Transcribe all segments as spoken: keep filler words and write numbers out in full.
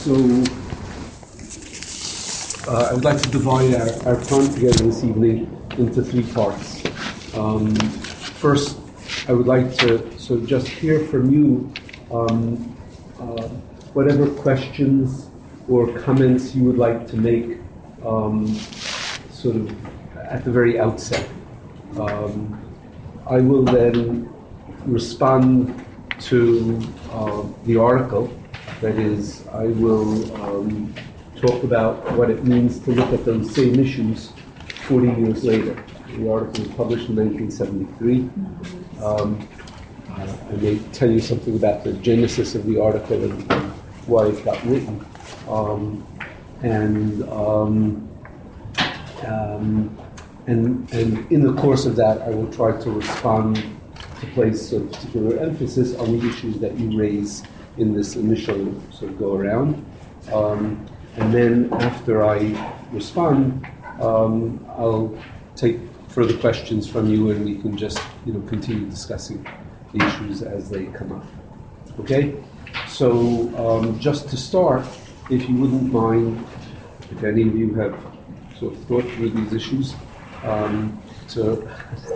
So uh, I would like to divide our, our time together this evening into three parts. Um, first, I would like to sort of just hear from you um, uh, whatever questions or comments you would like to make um, sort of at the very outset. Um, I will then respond to uh, the article. That is, I will um, talk about what it means to look at those same issues forty years later. The article was published in nineteen seventy-three. Um, uh, I may tell you something about the genesis of the article and why it got written. Um, and, um, um, and and in the course of that, I will try to respond to place a particular emphasis on the issues that you raise in this initial sort of go around. Um, and then after I respond, um, I'll take further questions from you and we can just, you know, continue discussing the issues as they come up. Okay? So um, just to start, if you wouldn't mind, if any of you have sort of thought through these issues, um, to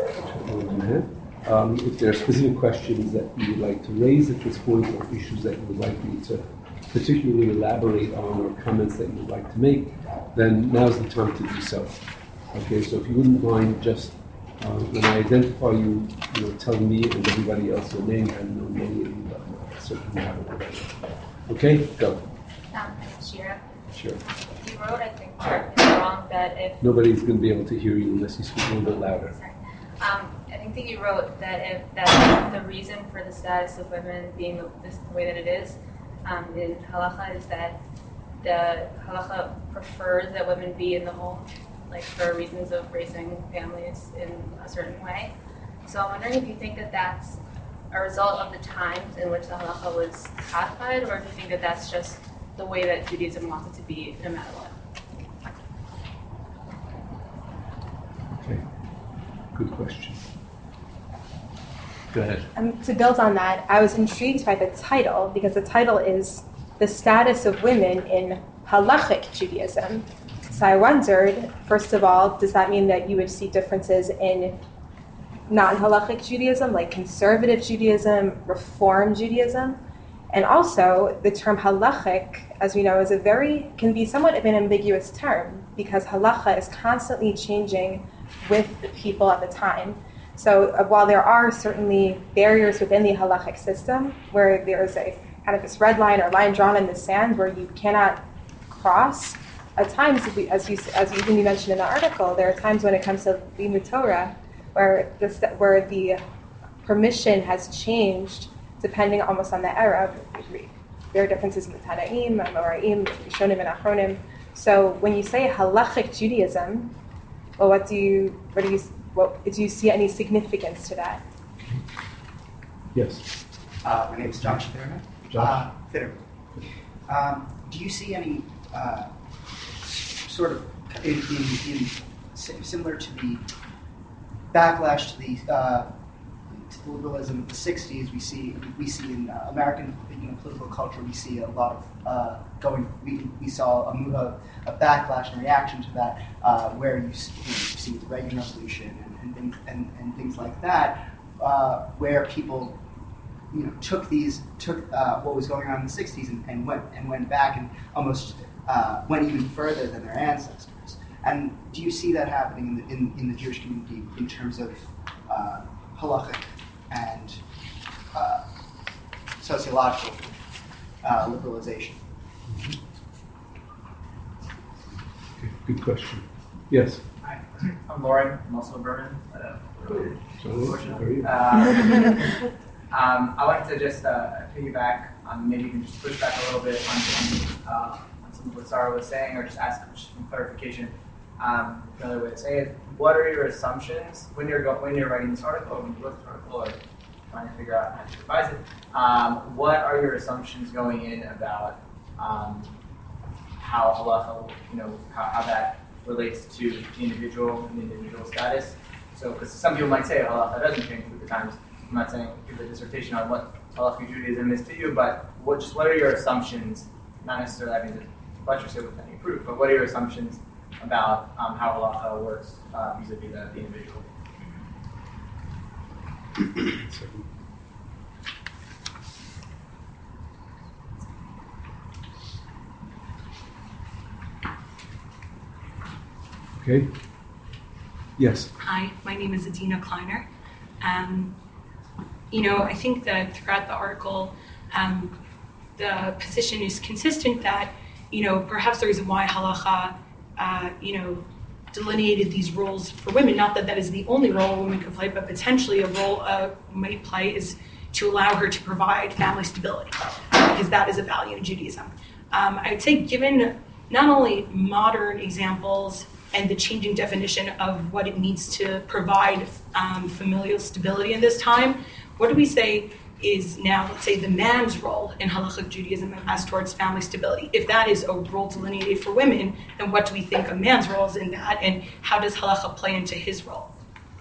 Um, if there are specific questions that you would like to raise at this point, or issues that you would like me to particularly elaborate on, or comments that you would like to make, then now's the time to do so. Okay, so if you wouldn't mind just, uh, when I identify you, you know, tell me and everybody else your name. I know many of you, but I certainly haven't already. Okay, go. Um, Shira. Sure. You wrote, I think, correct me if I'm wrong, that if... Nobody's going to be able to hear you unless you speak a little bit louder. Sorry. Um, I think that you wrote that if that the reason for the status of women being the, this, the way that it is um, in halacha is that the halacha prefers that women be in the home, like for reasons of raising families in a certain way. So I'm wondering if you think that that's a result of the times in which the halacha was codified, or if you think that that's just the way that Judaism wants it to be, no matter what. Okay. Good question. Go ahead. Um, to build on that, I was intrigued by the title because the title is The Status of Women in Halachic Judaism. So I wondered, first of all, does that mean that you would see differences in non-halachic Judaism, like conservative Judaism, Reform Judaism? And also, the term halachic, as we know, is a very, can be somewhat of an ambiguous term because halacha is constantly changing with the people at the time. So uh, while there are certainly barriers within the halachic system where there's a kind of this red line or line drawn in the sand where you cannot cross, at times, as you as even you mentioned in the article, there are times when it comes to Limud Torah where the where the permission has changed depending almost on the era. There are differences in the Tanaim, Amoraim, Rishonim, and Achronim. So when you say halachic Judaism, well, what do you, what do you, what, do you see any significance to that? Yes. Uh, my name is Josh Fitterman. Josh. Uh, Fitterman. Um, do you see any uh, sort of in, in, in similar to the backlash to the uh, to the liberalism of the sixties? We see we see in uh, American you know, political culture. We see a lot of uh, going. We, we saw a, a, a backlash and reaction to that, uh, where you see, you know, you see the Reagan Revolution and and, things, and and things like that, uh, where people you know took these took uh, what was going on in the sixties and, and went and went back and almost uh, went even further than their ancestors. And do you see that happening in the, in, in the Jewish community in terms of uh, halachic and uh, sociological uh, liberalization? Okay, good question. Yes. Hi, I'm Lauren. I'm also a Berman. Uh, So, how are you? uh, um, I wanted to just uh, piggyback on, maybe you can just push back a little bit on, uh, on some of what Sarah was saying, or just ask some clarification. Um, another way to say it: what are your assumptions when you're go- when you're writing this article, or when you wrote this article, or trying to figure out how to revise it? Um, what are your assumptions going in about um, how halacha, you know, how, how that relates to the individual and the individual status? So, because some people might say halacha doesn't change with the times. I'm not saying give a dissertation on what halachic Judaism is to you, but what just what are your assumptions not necessarily having to buttress it with any proof, but what are your assumptions about um, how halacha works uh, vis-a-vis the, the individual? Okay. Yes. Hi, my name is Adina Kleiner. Um, you know, I think that throughout the article, um, the position is consistent that, you know, perhaps the reason why halacha, uh, you know, delineated these roles for women, not that that is the only role a woman could play, but potentially a role a might play is to allow her to provide family stability, because that is a value in Judaism. Um, I would say given not only modern examples and the changing definition of what it means to provide um, familial stability in this time, what do we say is now, let's say, the man's role in halachic Judaism as towards family stability? If that is a role delineated for women, then what do we think a man's role is in that, and how does halacha play into his role?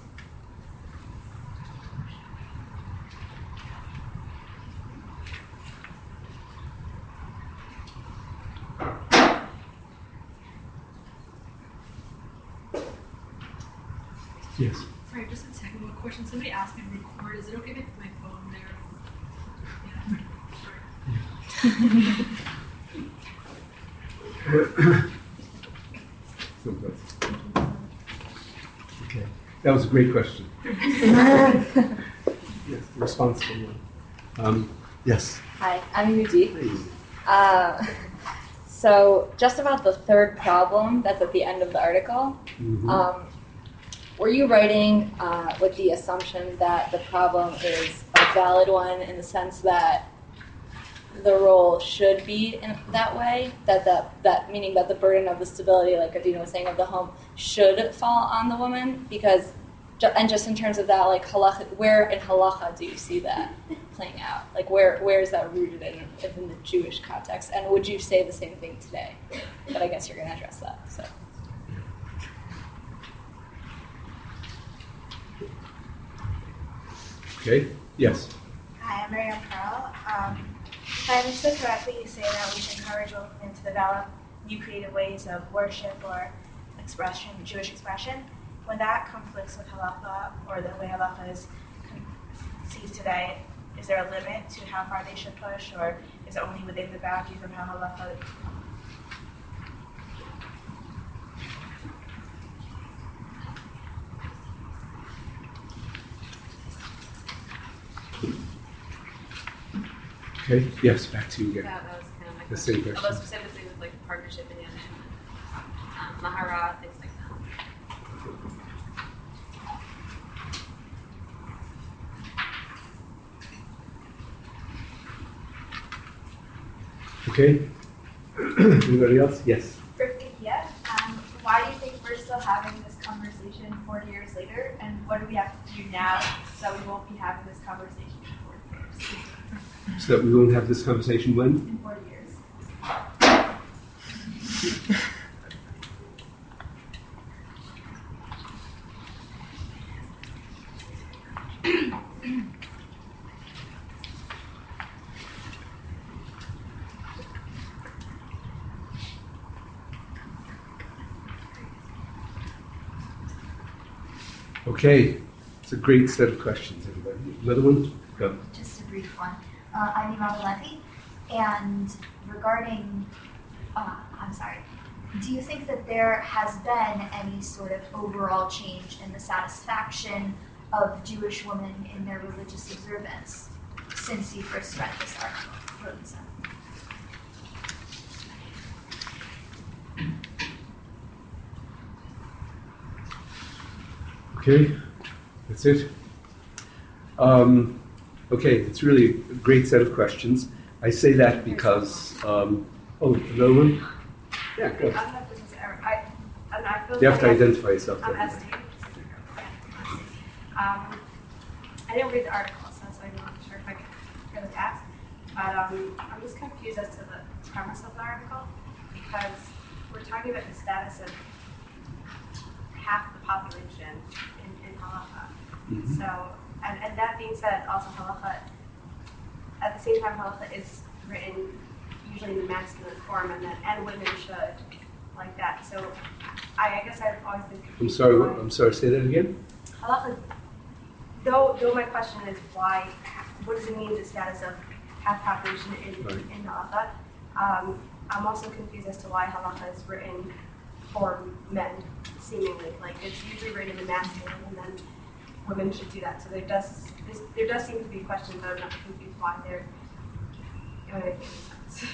Yes. Sorry, just a second. One question. Somebody asked me to record. Is it okay if I put my phone there? Okay, that was a great question. Yes, the responsible one. Um, yes. Hi, I'm Yuji. Uh, so just about the third problem that's at the end of the article, Mm-hmm. um, were you writing uh, with the assumption that the problem is a valid one in the sense that the role should be in that way, that the, that meaning that the burden of the stability, like Adina was saying, of the home should fall on the woman? Because, and just in terms of that, like halacha, where in halacha do you see that playing out? Like where where is that rooted in, in the Jewish context? And would you say the same thing today? But I guess you're going to address that. So. Okay. Yes. Hi, I'm Miriam Pearl. Um, if I understood correctly, you say that we should encourage women to develop new creative ways of worship or expression, Jewish expression. When that conflicts with halacha or the way halacha is sees today, is there a limit to how far they should push, or is it only within the boundaries of how halacha? Okay. Yes. Back to you again. That, that was kind of my The question. same question. Although specifically with like partnership and um, mahara, things like that. Okay. Anybody else? Yes. For Kakia, um, why do you think we're still having this conversation forty years later, and what do we have to do now so we won't be having this conversation in forty years? So that we won't have this conversation when? In forty years. Okay. It's a great set of questions, everybody. Another one? Go. Just a brief one. Uh, I'm Imam Levi, and regarding, uh, I'm sorry, do you think that there has been any sort of overall change in the satisfaction of Jewish women in their religious observance since you first read this article, wrote this article? Okay. That's it. Um, okay. It's really a great set of questions. I say that because. Um, oh, another one? Yeah. Go. I'm not business error. I, I'm not feeling You have to like identify yourself. I'm Esty. Um, I didn't read the article, so that's why I'm not sure if I can really ask. But um, I'm just confused as to the premise of the article, because we're talking about the status of half the population in, in halacha. Mm-hmm. So, and, and that being said, also halacha, at the same time, halacha is written usually in the masculine form, and then and women should, like that. So I, I guess I've always been confused. I'm sorry. What, I'm sorry. Say that again. Halacha, though, though my question is why, what does it mean, the status of half population in, Right. in halacha? Um, I'm also confused as to why halacha is written for men, seemingly. Like, it's usually written in the masculine, and then women should do that. So there does this, there does seem to be questions, but I'm not confused why they're going to make sense.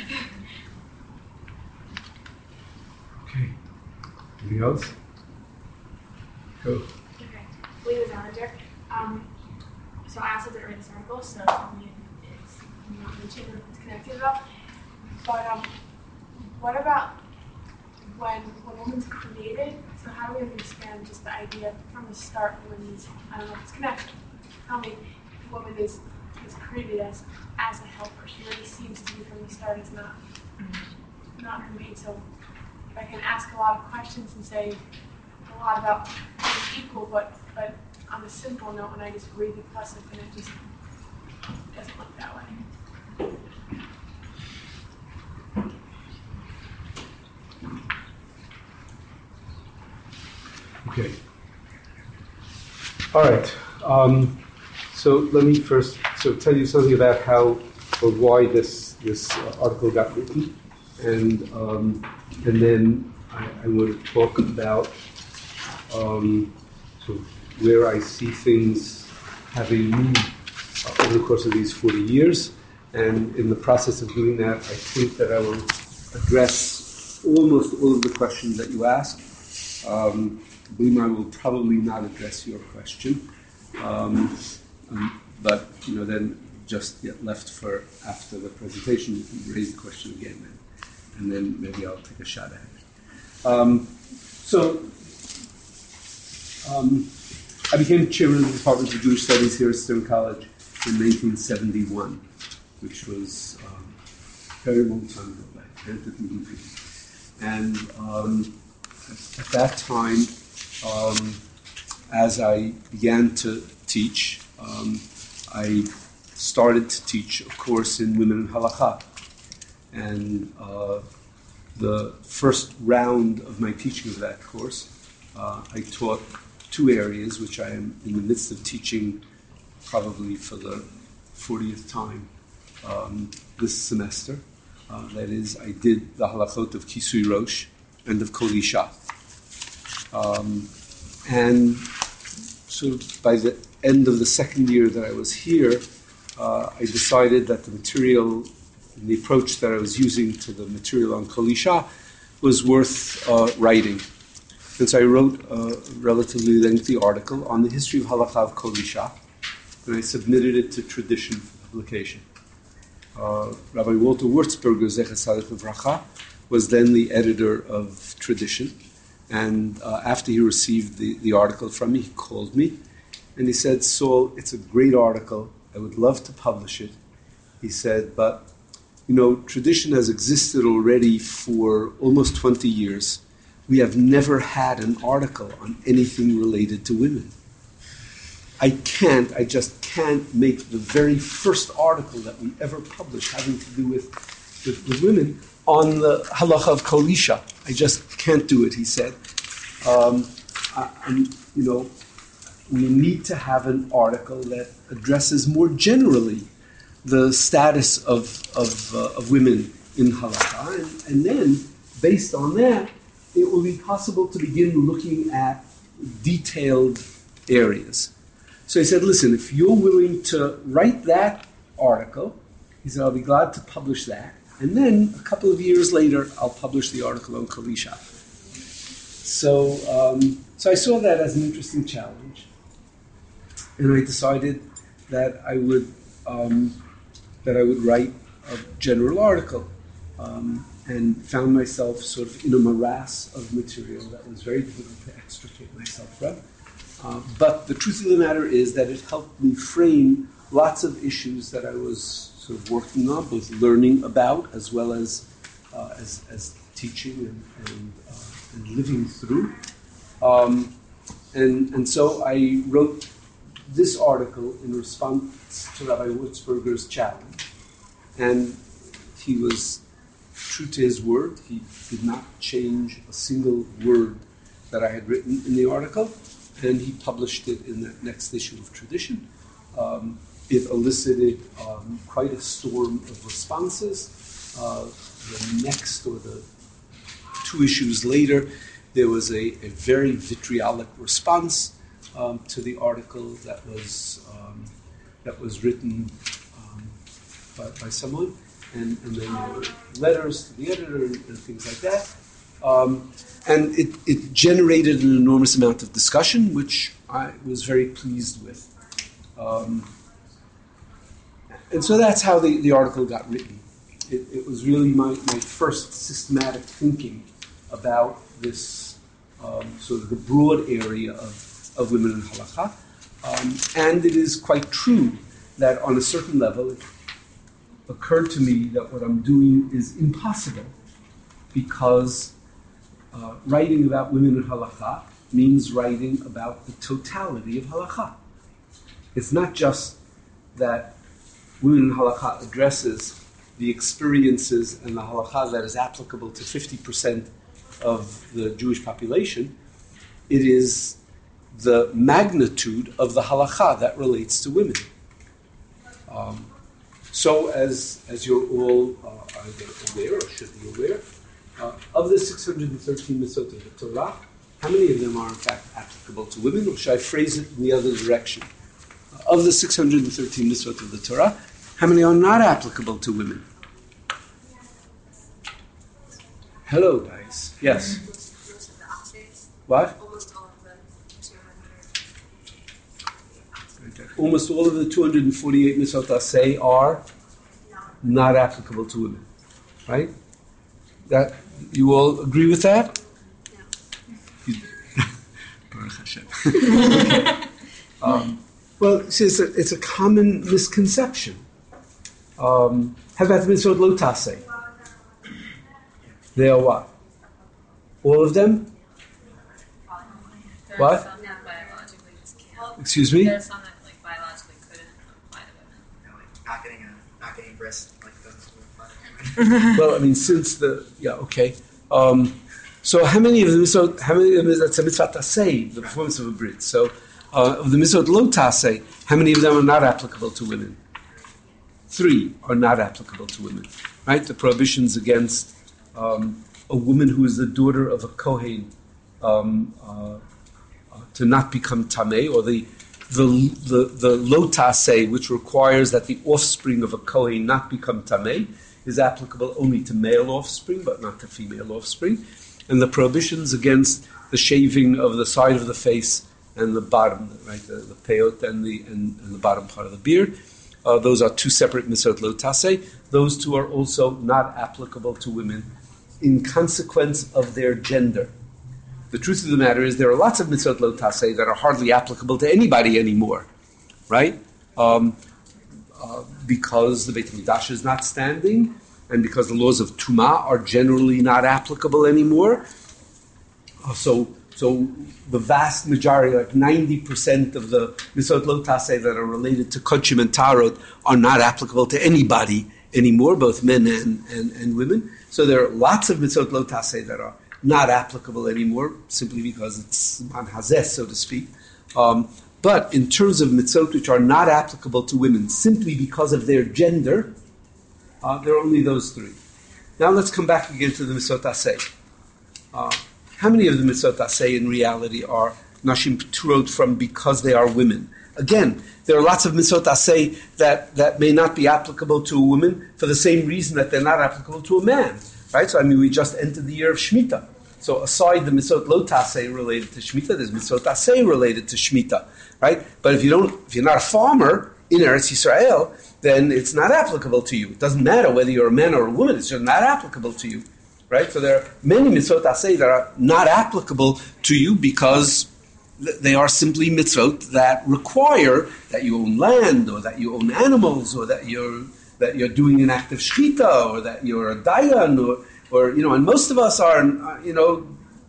Okay. Anything else? Go. Okay. Lena Zallinger. Um, so I also didn't read this article, so I mean, it's not mentioned or it's connected at all. But um, what about when when woman's created? So how do we understand just the idea from the start when these, I don't know if it's connected. Tell me, the woman is is created as as a helper. She already seems to be from the start as not not her mate. So if I can ask a lot of questions and say a lot about being equal, but but on a simple note, when I just read the pasuk and it just doesn't look that way. Okay. All right. Um, so let me first so tell you something about how or why this this uh, article got written, and um, and then I, I want to talk about um, sort of where I see things having moved uh, over the course of these forty years, and in the process of doing that, I think that I will address almost all of the questions that you asked. Um, Blima will probably not address your question, um, um, but you know, then just get left for after the presentation, you can raise the question again, and, and then maybe I'll take a shot at it. Um, so, um, I became chairman of the Department of Jewish Studies here at Stern College in nineteen seventy-one, which was um, a very long time ago, like nineteen fifty. And um, at, at that time, Um, as I began to teach, um, I started to teach a course in Women in Halakha. And uh, the first round of my teaching of that course, uh, I taught two areas, which I am in the midst of teaching probably for the fortieth time um, this semester. Uh, that is, I did the halachot of Kisui Rosh and of Kol Isha. Um, and so by the end of the second year that I was here, uh, I decided that the material and the approach that I was using to the material on Kol Isha was worth uh, writing. And so I wrote a relatively lengthy article on the history of halakha of Kol Isha, and I submitted it to Tradition for publication. Uh, Rabbi Walter Wurzberger, Zecher Tzaddik Livracha, was then the editor of Tradition. And uh, after he received the, the article from me, he called me and he said, Saul, it's a great article. I would love to publish it. He said, but, you know, Tradition has existed already for almost twenty years. We have never had an article on anything related to women. I can't, I just can't make the very first article that we ever published having to do with, with, with women on the halacha of Kol Isha. I just can't do it, he said. Um, I, and, you know, we need to have an article that addresses more generally the status of of, uh, of women in halakha, and, and then, based on that, it will be possible to begin looking at detailed areas. So he said, listen, if you're willing to write that article, he said, I'll be glad to publish that. And then, a couple of years later, I'll publish the article on Kol Isha. So, um, so I saw that as an interesting challenge. And I decided that I would um, that I would write a general article. Um, and found myself sort of in a morass of material that was very difficult to extricate myself from. Uh, but the truth of the matter is that it helped me frame lots of issues that I was sort of working on, both learning about as well as uh, as, as teaching and, and, uh, and living through. Um, and, and so I wrote this article in response to Rabbi Wurzberger's challenge. And he was true to his word. He did not change a single word that I had written in the article, and he published it in the next issue of Tradition. Um, it elicited um, quite a storm of responses. Uh, the next, or the two issues later, there was a, a very vitriolic response um, to the article that was um, that was written um, by, by someone, and, and then there were letters to the editor and, and things like that. Um, and it, it generated an enormous amount of discussion, which I was very pleased with. Um, and so that's how the, the article got written. It, it was really my, my first systematic thinking about this um, sort of the broad area of, of women in halakha. Um, and it is quite true that on a certain level it occurred to me that what I'm doing is impossible, because uh, writing about women in halakha means writing about the totality of halakha. It's not just that women in halakha addresses the experiences and the halakha that is applicable to fifty percent of the Jewish population. It is the magnitude of the halakha that relates to women. Um, so as as you're all uh, either aware or should be aware, uh, of the six hundred thirteen mitzvot of the Torah, how many of them are in fact applicable to women, or should I phrase it in the other direction? Uh, of the six hundred thirteen mitzvot of the Torah, how many are not applicable to women? Hello, guys. Yes. What? Almost all of the two hundred forty-eight mitzvot aseh are not applicable to women, right? That you all agree with that? No. Baruch Hashem. Okay. um, well, see, it's a, it's a common misconception. Um, how about the mitzvot lo taseh? They are what? All of them? There What? are some that biologically just can't. Excuse me? There are some that like biologically couldn't apply to women. You know, like not getting a not getting breast like those would apply. Well, I mean, since the yeah, okay. Um, so how many of them? So how many of them is that's a mitzvah taseh, the performance of a brit? So uh, of the mitzvot lo taseh, how many of them are not applicable to women? Three are not applicable to women, right? The prohibitions against um, a woman who is the daughter of a kohen um, uh, uh, to not become tameh, or the the the, the lo taseh, which requires that the offspring of a kohen not become tameh, is applicable only to male offspring, but not to female offspring. And the prohibitions against the shaving of the side of the face and the bottom, right, the, the peyot and the and, and the bottom part of the beard. Uh, those are two separate mitzvot lo taseh. Those two are also not applicable to women in consequence of their gender. The truth of the matter is there are lots of mitzvot lo taseh that are hardly applicable to anybody anymore, right? Um, uh, because the Beit HaMikdash is not standing, and because the laws of Tumah are generally not applicable anymore. Uh, so, so the vast majority, like ninety percent of the mitzvot lo taseh that are related to kodshim and tarot, are not applicable to anybody anymore, both men and, and, and women. So there are lots of mitzvot lo taseh that are not applicable anymore, simply because it's on hazeh, so to speak. Um, but in terms of mitzvot which are not applicable to women simply because of their gender, uh, there are only those three. Now let's come back again to the mitzvot aseh. Uh, how many of the mitzvot aseh in reality are nashim p'turot from because they are women? Again, there are lots of mitzvot aseh that, that may not be applicable to a woman for the same reason that they're not applicable to a man. Right? So, I mean, we just entered the year of Shemitah. So aside the mitzvot lo taseh related to Shemitah, there's mitzvot aseh related to Shemitah. Right? But if you don't, if you're not a farmer in Eretz Yisrael, then it's not applicable to you. It doesn't matter whether you're a man or a woman, it's just not applicable to you. Right? So there are many mitzvot aseh that are not applicable to you because they are simply mitzvot that require that you own land, or that you own animals, or that you're that you're doing an act of shchita, or that you're a dayan, or, or you know, and most of us are, you know,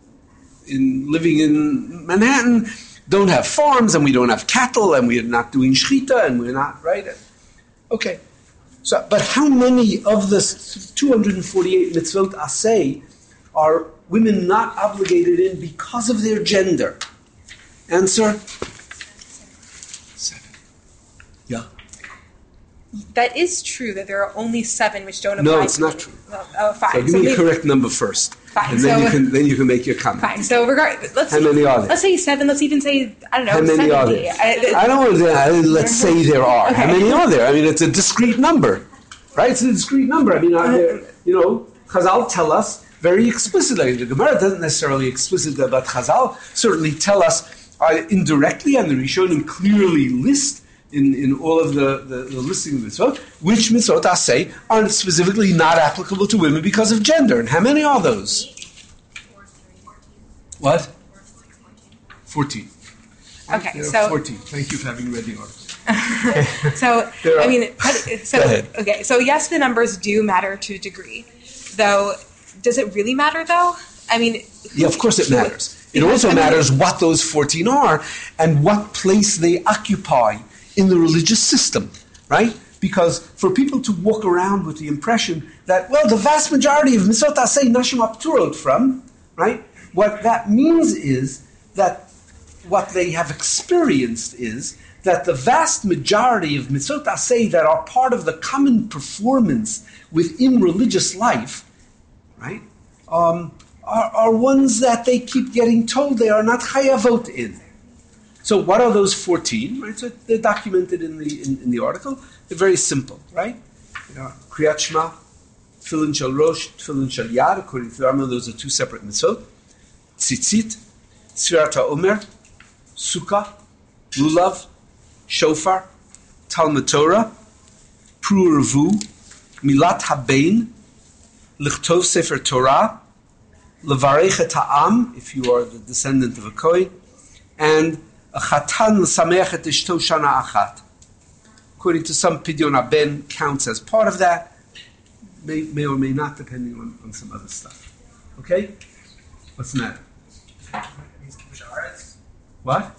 in living in Manhattan, don't have farms, and we don't have cattle, and we're not doing shchita, and we're not, right? Okay. So, but how many of the two hundred forty-eight mitzvot aseh are women not obligated in because of their gender? Answer? Seven. Yeah. That is true that there are only seven which don't apply. No, it's to not me. true. Well, oh, fine. So give So me maybe- the correct number first, Fine. and then So- you can then you can make your comment. Fine. So regard. Let's How say, many are there? Let's say seven. Let's even say I don't know. How many are seventy. there? I, I don't want to. I, let's say there are. How Okay. many are there? I mean, it's a discrete number, right? It's a discrete number. I mean, are there, you know, Chazal tell us very explicitly. The Gemara doesn't necessarily explicitly, but Chazal certainly tell us uh, indirectly, and the Rishonim clearly list in, in all of the, the, the listing of mitzvot, which mitzvot aseh are specifically not applicable to women because of gender. And how many are those? What? Fourteen. Okay, There are so- fourteen. Thank you for having read the article. So There I are- mean, so Go ahead. okay. So yes, the numbers do matter to a degree, though. Does it really matter, though? I mean, Yeah, of course it matters. It Because, also I mean- matters what those fourteen are and what place they occupy in the religious system, right? Because for people to walk around with the impression that, well, the vast majority of mitzvot aseh nashim apturot from, right? What that means is that what they have experienced is that the vast majority of mitzvot aseh that are part of the common performance within religious life, right, um, are, are ones that they keep getting told they are not chayavot in. So what are those fourteen? Right, so they're documented in the in, in the article. They're very simple, right? You know, Kriyat Shema, Tefillin Shel Rosh, Tefillin Shel Yad. According to the Rambam, those are two separate mitzvot. Tzitzit, Sfirat HaOmer, Sukkah, Lulav, Shofar, Talmud Torah, Pru Revu, Milat Habein, Lichtov Sefer Torah, Levarech et Ha'am, if you are the descendant of a Kohen, and a Chatan L'Sameach et Ishto Shana Achat. According to some, Pidyon HaBen counts as part of that, may, may or may not, depending on, on some other stuff. Okay? What's the matter? What?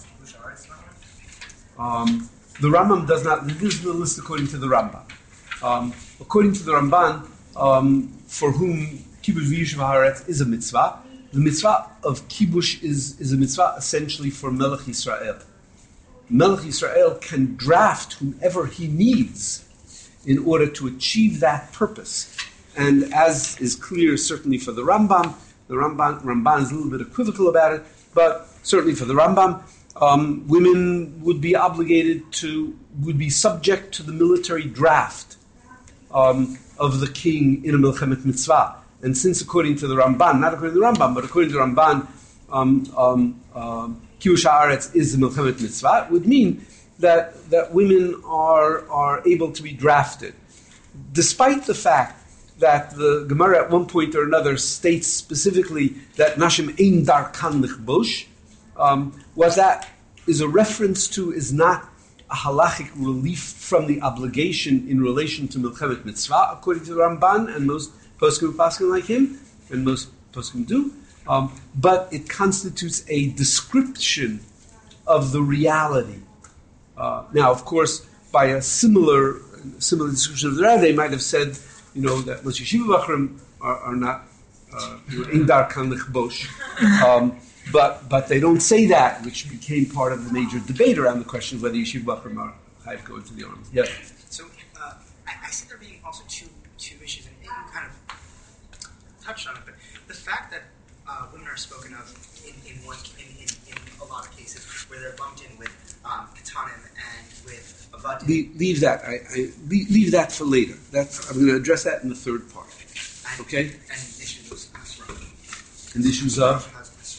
Um, the Rambam does not, this is the list according to the Rambam. Um, according to the Ramban, um, for whom Kibush V'Yishuv Haaretz is a mitzvah, the mitzvah of Kibush is, is a mitzvah essentially for Melech Yisrael. Melech Yisrael can draft whomever he needs in order to achieve that purpose. And as is clear certainly for the Rambam, the Ramban, Ramban is a little bit equivocal about it, but certainly for the Rambam, um, women would be obligated to, would be subject to the military draft um, of the king in a Milchemet Mitzvah. And since according to the Ramban, not according to the Rambam, but according to the Ramban, um, um, um, Kibush Haaretz is the Milchemet Mitzvah, it would mean that, that women are, are able to be drafted. Despite the fact that the Gemara at one point or another states specifically that Nashim ein darkan lichbosh, um, what that is a reference to is not a halachic relief from the obligation in relation to Milchemet Mitzvah, according to the Ramban, and most poskim paskim like him, and most poskim do, um, but it constitutes a description of the reality. Uh, now, of course, by a similar similar description of the reality, they might have said, you know, that Rosh Yeshiva Bachrim are, are not indar kan lichbosh, but but they don't say that, which became part of the major debate around the question of whether Yeshiva Bachrim are chayav go into the army. Yeah. So uh, I, I see there being also two two issues, and you kind of touched on it, but the fact that uh, women are spoken of in, in one in, in, in a lot of cases where they're lumped in with um, katanim and with avadim. Leave, leave that. I, I leave, leave that for later. That's I'm going to address that in the third part. And, Okay. And issues of Srar. And issues of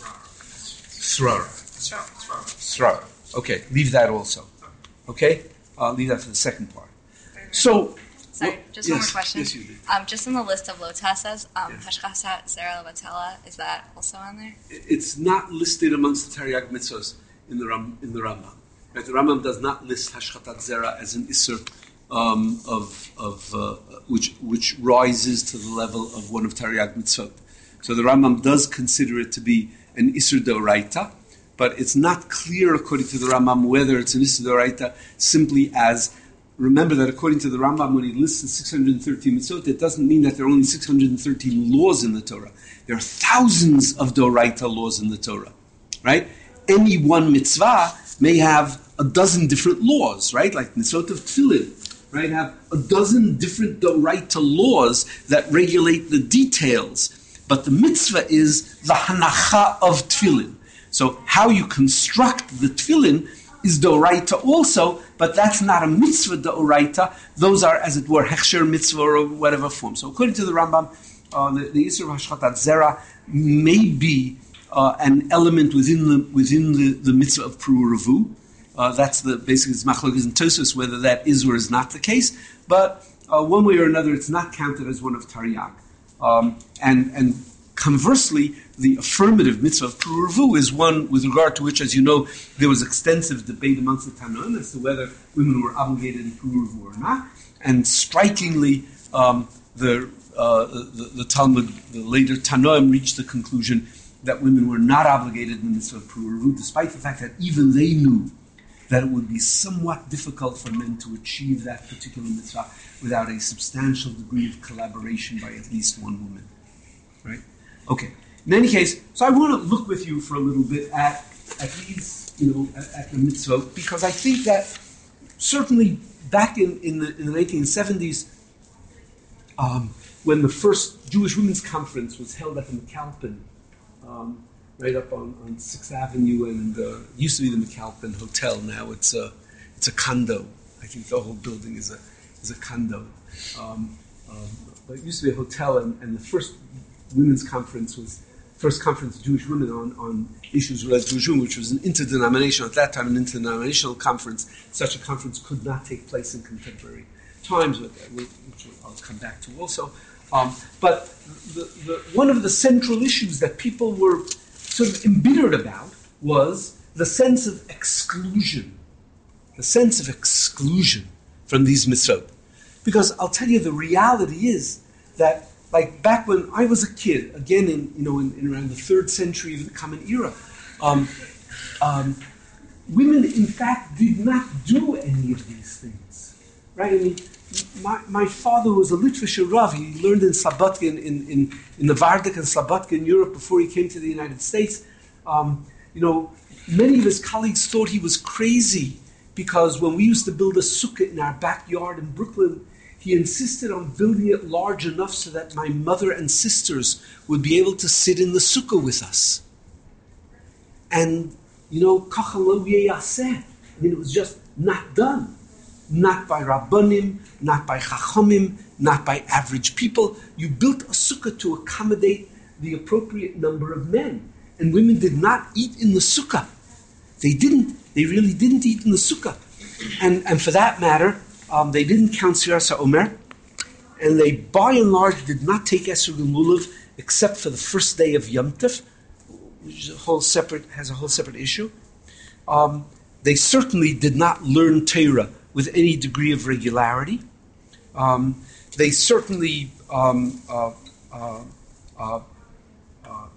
Srar. Srar. Okay. Leave that also. Okay. I'll leave that for the second part. So. Sorry, well, just yes, one more question. Yes, you did. Um, just in the list of lotasas, um, Yes. Hashchasat Zera Levatela, is that also on there? It's not listed amongst the Tariag mitzvahs in the Ram, in the Rambam. Right? The Rambam does not list Hashchatat Zera as an isur um, of of uh, which which rises to the level of one of Tariag mitzvot. So the Rambam does consider it to be an isur d'oraita, but it's not clear according to the Rambam whether it's an isur d'oraita simply as remember that according to the Rambam, when he lists the six hundred thirteen mitzvot, it doesn't mean that there are only six hundred thirteen laws in the Torah. There are thousands of Doraita laws in the Torah, right? Any one mitzvah may have a dozen different laws, right? Like mitzvot of tefillin, right? Have a dozen different Doraita laws that regulate the details. But the mitzvah is the hanacha of tefillin. So how you construct the tefillin is Doraita also, but that's not a mitzvah Doraita. Those are, as it were, hechsher mitzvah or whatever form. So according to the Rambam, uh, the, the Isur Hashchatat Zera may be uh, an element within the within the, the mitzvah of Pru'uravu. Uh, that's the basically it's machlokes and Tosfos whether that is or is not the case. But uh, one way or another, it's not counted as one of Taryag. Um, and and conversely, the affirmative mitzvah of Pru'uravu is one with regard to which, as you know, there was extensive debate amongst the Tanoim as to whether women were obligated in Pru'uravu or not. And strikingly, um, the, uh, the the Talmud, the later Tanoim, reached the conclusion that women were not obligated in the mitzvah of Pru'uravu, despite the fact that even they knew that it would be somewhat difficult for men to achieve that particular mitzvah without a substantial degree of collaboration by at least one woman. Right? Okay. In any case, so I want to look with you for a little bit at at these, you know, at, at the mitzvah, because I think that certainly back in, in, the, in the nineteen seventies, um, when the first Jewish Women's Conference was held at the McAlpin, um, right up on, on sixth Avenue, and uh, it used to be the McAlpin Hotel. Now it's a it's a condo. I think the whole building is a is a condo. Um, um, but it used to be a hotel, and, and the first women's conference was first conference of Jewish women on, on issues related to Jewish women, which was an interdenominational, at that time, an interdenominational conference. Such a conference could not take place in contemporary times, which I'll come back to also. Um, but the, the, one of the central issues that people were sort of embittered about was the sense of exclusion, the sense of exclusion from these mitzvot. Because I'll tell you, the reality is that, like back when I was a kid, again in you know in, in around the third century of the Common Era, um, um, women in fact did not do any of these things, right? I mean, my, my father was a Litvish Rav. He learned in Slobodka, in in in the Vardek and Slobodka in Europe before he came to the United States. Um, you know, many of his colleagues thought he was crazy because when we used to build a sukkah in our backyard in Brooklyn, he insisted on building it large enough so that my mother and sisters would be able to sit in the sukkah with us. And, you know, kacha lo yeyaseh. I mean, it was just not done. Not by Rabbanim, not by Chachamim, not by average people. You built a sukkah to accommodate the appropriate number of men. And women did not eat in the sukkah. They didn't. They really didn't eat in the sukkah. And, and for that matter, Um, they didn't count Sirasa Omer, and they, by and large, did not take Esrog and Lulav except for the first day of Yom Tov, which is a whole separate, has a whole separate issue. Um, they certainly did not learn Torah with any degree of regularity. Um, they certainly um, uh, uh, uh, uh,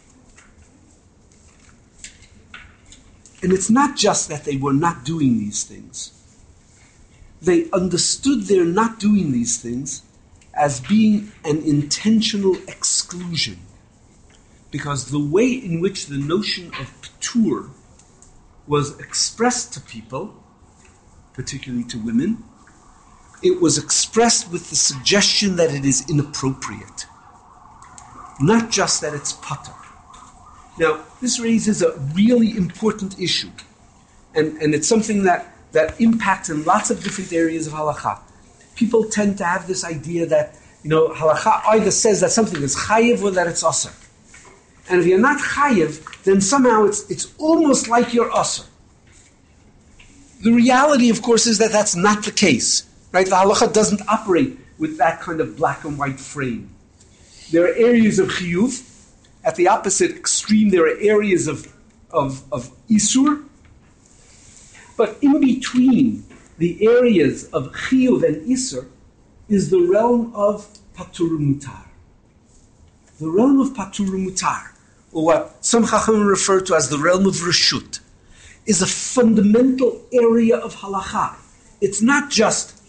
and it's not just that they were not doing these things. They understood their not doing these things as being an intentional exclusion. Because the way in which the notion of Ptur was expressed to people, particularly to women, it was expressed with the suggestion that it is inappropriate. Not just that it's patur. Now, this raises a really important issue. And, and it's something that that impacts in lots of different areas of halakha. People tend to have this idea that, you know, halakha either says that something is chayiv or that it's asr. And if you're not chayiv, then somehow it's it's almost like you're asr. The reality, of course, is that that's not the case. Right? The halakha doesn't operate with that kind of black and white frame. There are areas of chiyuv. At the opposite extreme, there are areas of, of, of isur. But in between the areas of chiyuv and isur is the realm of patur mutar. The realm of patur mutar, or what some chachamim refer to as the realm of reshut, is a fundamental area of halakha. It's not just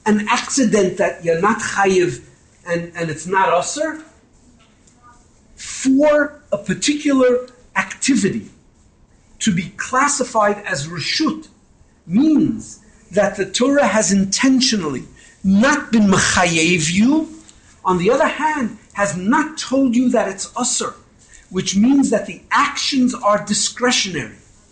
an accident that you're not chayiv and, and it's not usher, for a particular activity to be classified as reshut means that the Torah has intentionally not been mechayev you, on the other hand, has not told you that it's usher, which means that the actions are discretionary.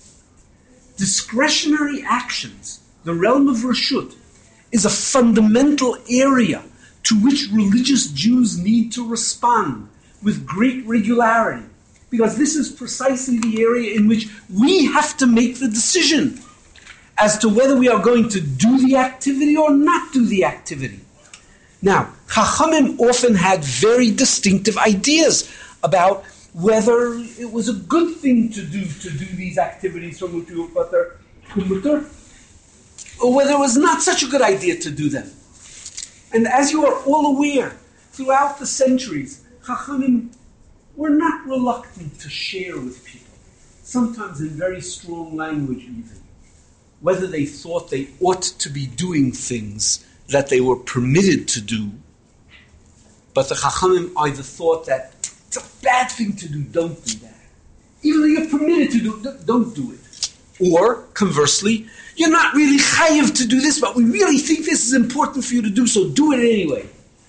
Discretionary actions, the realm of reshut, is a fundamental area to which religious Jews need to respond with great regularity, because this is precisely the area in which we have to make the decision as to whether we are going to do the activity or not do the activity. Now, Chachamim often had very distinctive ideas about whether it was a good thing to do to do these activities from Mutter Mutter, or whether it was not such a good idea to do them. And as you are all aware, throughout the centuries, Chachamim were not reluctant to share with people, sometimes in very strong language even, whether they thought they ought to be doing things that they were permitted to do. But the Chachamim either thought that it's a bad thing to do, don't do that. Even though you're permitted to do, don't do it. Or, conversely, you're not really chayiv to do this, but we really think this is important for you to do, so do it anyway.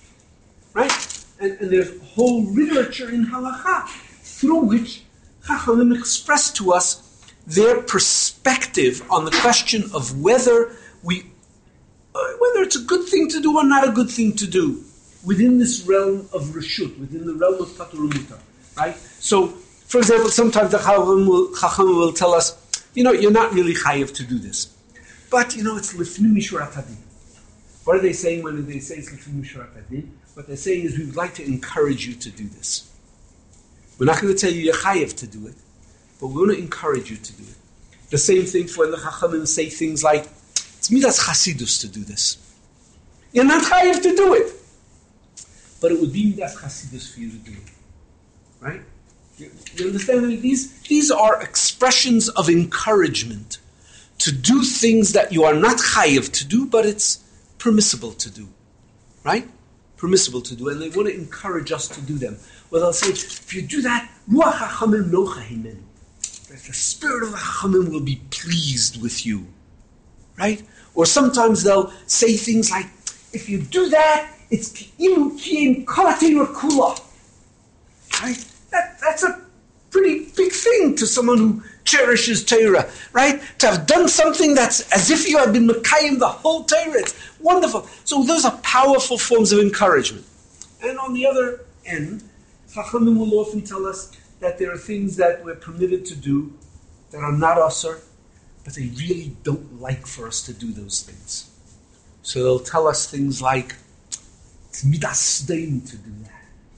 Right? And, and there's a whole literature in halakha through which Chachamim express to us their perspective on the question of whether we, uh, whether it's a good thing to do or not a good thing to do within this realm of reshut, within the realm of patur u'mutar, right? So, for example, sometimes the Chachamim will, Chachamim will tell us, you know, you're not really chayiv to do this, but you know, it's lifnim mishurat hadin. What are they saying when they say it's lifnim mishurat hadin? What they're saying is we would like to encourage you to do this. We're not going to tell you you're chayiv to do it, but we want to encourage you to do it. The same thing for when the Chachamim say things like, it's midas chasidus to do this. You're not chayiv to do it, but it would be midas chasidus for you to do it. Right? You, you understand? These, these are expressions of encouragement to do things that you are not chayiv to do, but it's permissible to do. Right? Permissible to do, and they want to encourage us to do them. Well, they'll say, if you do that, Ruach HaChamim nocha himenu, that the spirit of the Chachamim will be pleased with you. Right? Or sometimes they'll say things like, if you do that, it's ki'ilu kiyim kol haTorah kula. Right? That, that's a pretty big thing to someone who cherishes Torah, right? To have done something that's as if you had been Mekayim the whole Torah. It's wonderful. So those are powerful forms of encouragement. And on the other end, Chachamim will often tell us that there are things that we're permitted to do that are not usher, but they really don't like for us to do those things. So they'll tell us things like, it's midas sdeim to do that.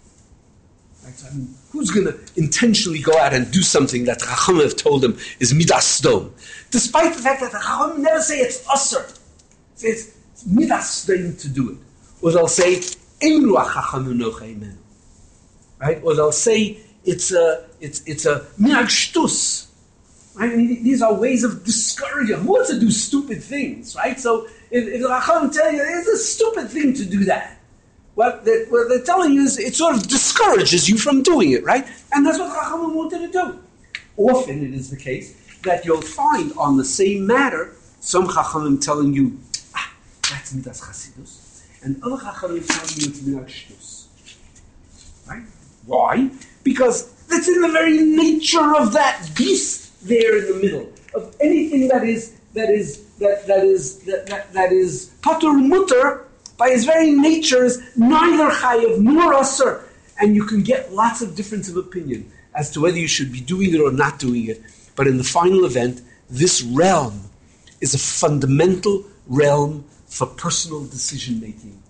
Right? So, I mean, who's going to intentionally go out and do something that Chachamim have told them is midas sdom? Despite the fact that the Chachamim never say it's usher. Say it's, it's midas sdeim to do it. Or they'll say, ein ruach Chachamim nocha himenu. Right? Or they'll say it's a it's it's a minhag shtus. Right? I mean, these are ways of discouraging. Who wants to do stupid things? Right? So if, if the Chachamim tell you it's a stupid thing to do that, what they're, what they're telling you is it sort of discourages you from doing it, right? And that's what the Chachamim wanted to do. Often it is the case that you'll find on the same matter some Chachamim telling you, ah, that's midas chasidus, and other Chachamim telling you it's minhag shtus. Right? Why? Because that's in the very nature of that beast there in the middle of anything that is that is that that is that that, that is patur mutar by its very nature is neither chayav nor asur, and you can get lots of difference of opinion as to whether you should be doing it or not doing it. But in the final event, this realm is a fundamental realm for personal decision making.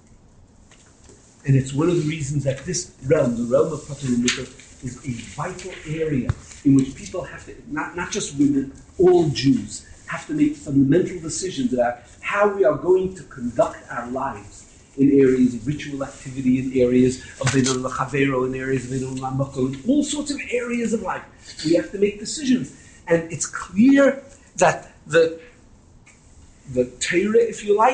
And it's one of the reasons that this realm, the realm of patur u'mutar, is a vital area in which people have to, not, not just women, all Jews, have to make fundamental decisions about how we are going to conduct our lives in areas of ritual activity, in areas of Beinon L'Chavero, in areas of Beinon L'Makol, in all sorts of areas of life. We have to make decisions. And it's clear that the, the Torah, if you like,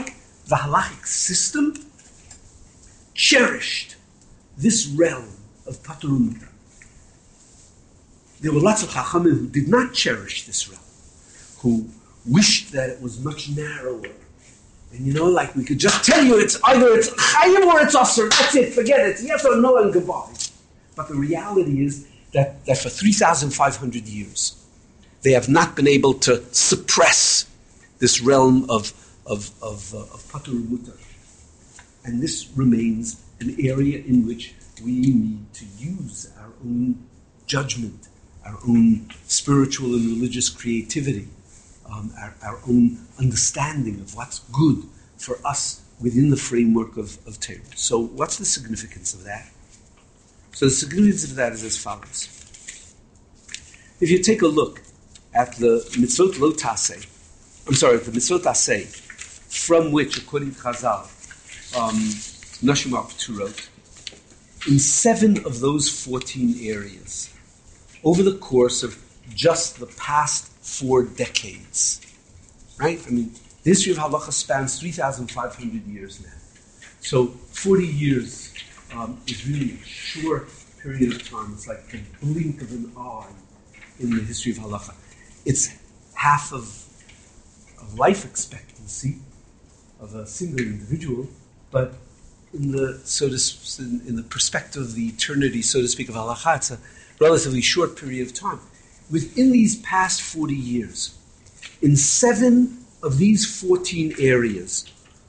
the halachic system cherished this realm of patur u'mutar. There were lots of chachamim who did not cherish this realm, who wished that it was much narrower. And you know, like we could just tell you it's either it's chayim or it's asur. That's it, forget it. It's yes or no and goodbye. But the reality is that, that for three thousand five hundred years, they have not been able to suppress this realm of, of, of, uh, of patur u'mutar. And this remains an area in which we need to use our own judgment, our own spiritual and religious creativity, um, our, our own understanding of what's good for us within the framework of, of Torah. So what's the significance of that? So the significance of that is as follows. If you take a look at the mitzvot lo taseh, I'm sorry, the mitzvot aseh, from which, according to Chazal, um, Nashim are p'turot, in seven of those fourteen areas, over the course of just the past four decades, right? I mean, the history of halacha spans three thousand five hundred years now. So forty years um, is really a short period of time. It's like the blink of an eye in the history of halacha. It's half of, of life expectancy of a single individual, but in the so to in, in the perspective of the eternity, so to speak, of halacha, it's a relatively short period of time. Within these past forty years, in seven of these fourteen areas,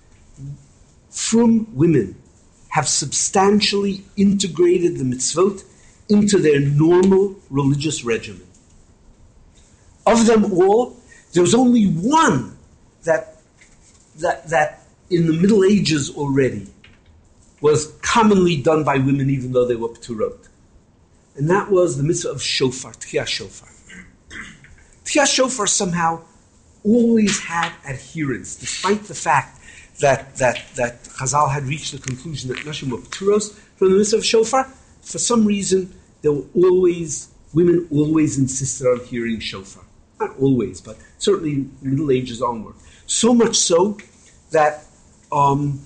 frum women have substantially integrated the mitzvot into their normal religious regimen. Of them all, there's only one that that that in the Middle Ages already was commonly done by women, even though they were p'turot. And that was the mitzvah of shofar, Tchiyah shofar. Tchiyah shofar somehow always had adherents, despite the fact that that that Chazal had reached the conclusion that Nashim were p'turos from the mitzvah of shofar. For some reason, there were always women always insisted on hearing shofar. Not always, but certainly Middle Ages onward. So much so that, um,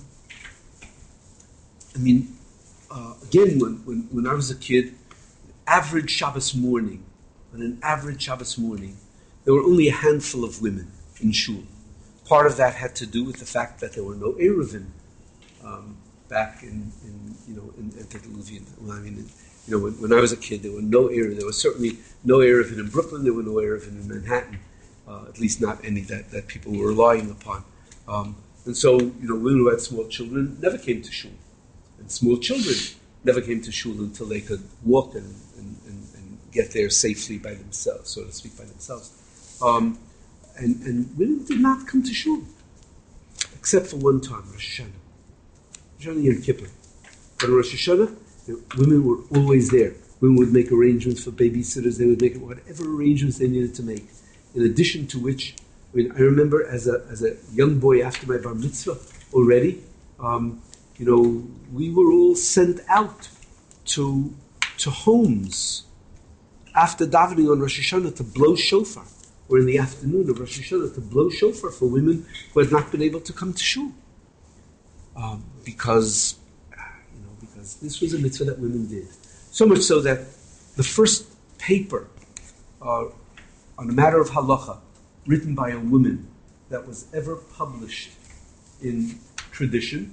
I mean, uh, again, when, when, when I was a kid, average Shabbos morning, on an average Shabbos morning, there were only a handful of women in shul. Part of that had to do with the fact that there were no Eruvin um, back in, in, you know, in antediluvian. Well, I mean, in, you know, when, when I was a kid, there were no Eruvin. There was certainly no Eruvin in Brooklyn. There were no Eruvin in Manhattan, uh, at least not any that, that people were relying upon. Um, and so, you know, women who had small children never came to shul, and small children never came to shul until they could walk and, and, and, and get there safely by themselves, so to speak, by themselves. Um, and, and women did not come to shul, except for one time, Rosh Hashanah. Rosh Hashanah Yom Kippur. But Rosh Hashanah, the women were always there. Women would make arrangements for babysitters. They would make whatever arrangements they needed to make. In addition to which, I mean, I remember as a as a young boy after my bar mitzvah already, um, you know, we were all sent out to to homes after davening on Rosh Hashanah to blow shofar, or in the afternoon of Rosh Hashanah to blow shofar for women who had not been able to come to shul, um, because you know because this was a mitzvah that women did. So much so that the first paper uh, on a matter of halacha written by a woman that was ever published in tradition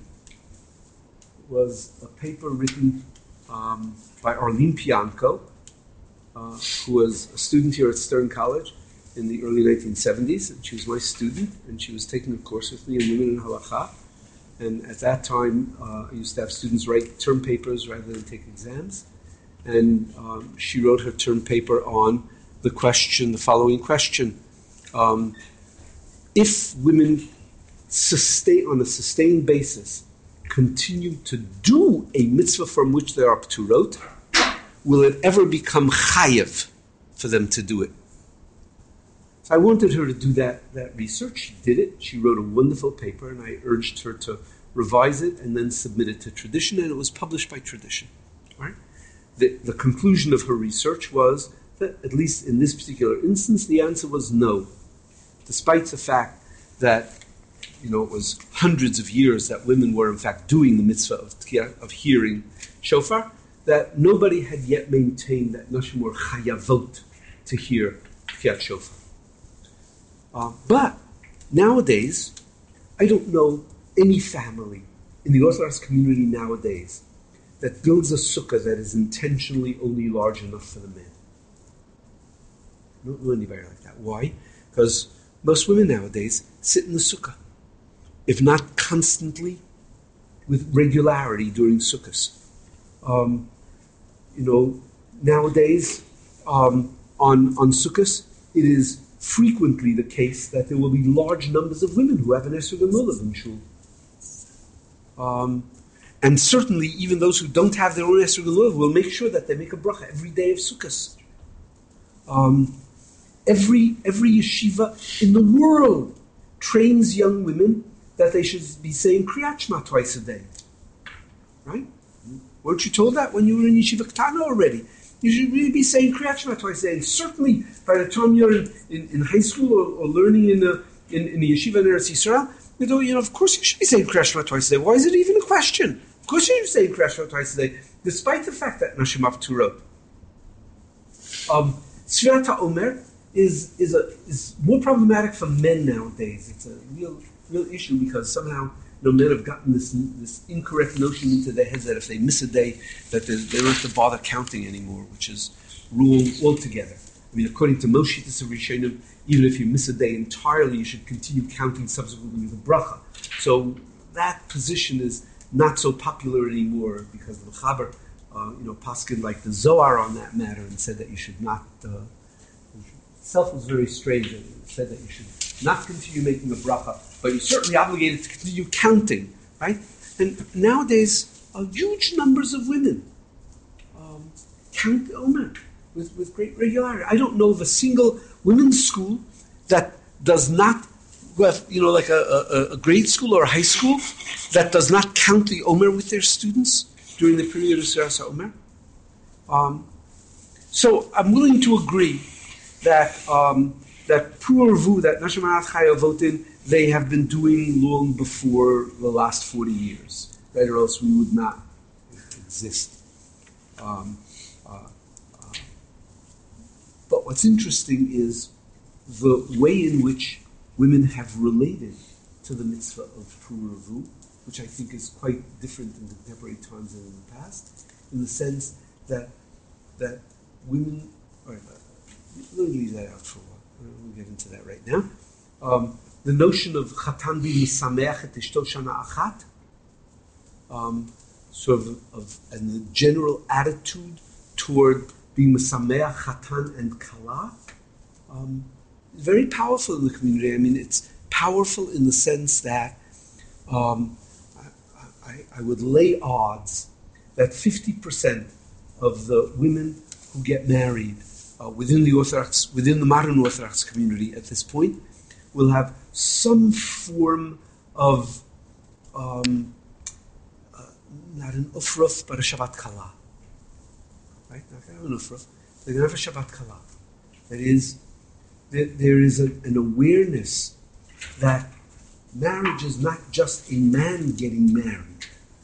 was a paper written um, by Arlene Pianko, uh, who was a student here at Stern College in the early nineteen seventies, and she was my student, and she was taking a course with me in Women in Halacha. And at that time, uh, I used to have students write term papers rather than take exams. And um, she wrote her term paper on the question, the following question. Um, if women sustain, on a sustained basis, continue to do a mitzvah from which they are p'turot, will it ever become chayev for them to do it? So I wanted her to do that, that research. She did it. She wrote a wonderful paper, and I urged her to revise it and then submit it to tradition, and it was published by tradition. Right? The, the conclusion of her research was that, at least in this particular instance, the answer was no, despite the fact that you know, it was hundreds of years that women were in fact doing the mitzvah of, of hearing shofar, that nobody had yet maintained that Nashim were chayavot to hear Tkiat shofar. Uh, but nowadays, I don't know any family in the Orthodox community nowadays that builds a sukkah that is intentionally only large enough for the men. I don't know anybody like that. Why? Because most women nowadays sit in the sukkah, if not constantly, with regularity during sukkahs. Um, you know, nowadays um, on on sukkahs, it is frequently the case that there will be large numbers of women who have an Esrog and Lulav in shul. Um, and certainly, even those who don't have their own Esrog and Lulav will make sure that they make a bracha every day of sukkahs. Um, every every yeshiva in the world trains young women that they should be saying Kriyat Shema twice a day. Right? Weren't you told that when you were in Yeshiva Ketana already? You should really be saying Kriyat Shema twice a day. And certainly, by the time you're in, in, in high school or, or learning in a, in, in a yeshiva in Eretz Yisrael, you know, you know, of course you should be saying Kriyat Shema twice a day. Why is it even a question? Of course you should be saying Kriyat Shema twice a day, despite the fact that Nashim Avturot. Um, Sfirat HaOmer is is a is more problematic for men nowadays. It's a real real issue because somehow, you know, men have gotten this this incorrect notion into their heads that if they miss a day, that they don't have to bother counting anymore, which is wrong altogether. I mean, according to Moshe Tissarishenim, even if you miss a day entirely, you should continue counting subsequently with a bracha. So that position is not so popular anymore because the Chaber, uh, you know, paskin like the Zohar on that matter and said that you should not. Uh, itself was very strange. It said that you should not continue making a bracha, but you're certainly obligated to continue counting, right? And nowadays, uh, huge numbers of women um, count the Omer with, with great regularity. I don't know of a single women's school that does not, you know, like a, a, a grade school or a high school that does not count the Omer with their students during the period of Sfiras HaOmer. Um, so I'm willing to agree that um, that Purvu, that Nashim Chayavotin, they have been doing long before the last forty years, right? Or else we would not exist. Um, uh, uh, but what's interesting is the way in which women have related to the mitzvah of Purvu, which I think is quite different in contemporary times than in the past, in the sense that that women. All right, let me leave that out for a while. We'll get into that right now. Um, the notion of Chatan bi misameach et ishto shana achat, um, sort of, of, and the general attitude toward being misameach Chatan and Kala, um, very powerful in the community. I mean, it's powerful in the sense that um, I, I, I would lay odds that fifty percent of the women who get married Uh, within the Orthodox, within the modern Orthodox community at this point, will have some form of um, uh, not an ufruf, but a Shabbat Kala. Right? Not going to have an ufruf. They're going to have a Shabbat Kala. That is, there, there is a, an awareness that marriage is not just a man getting married.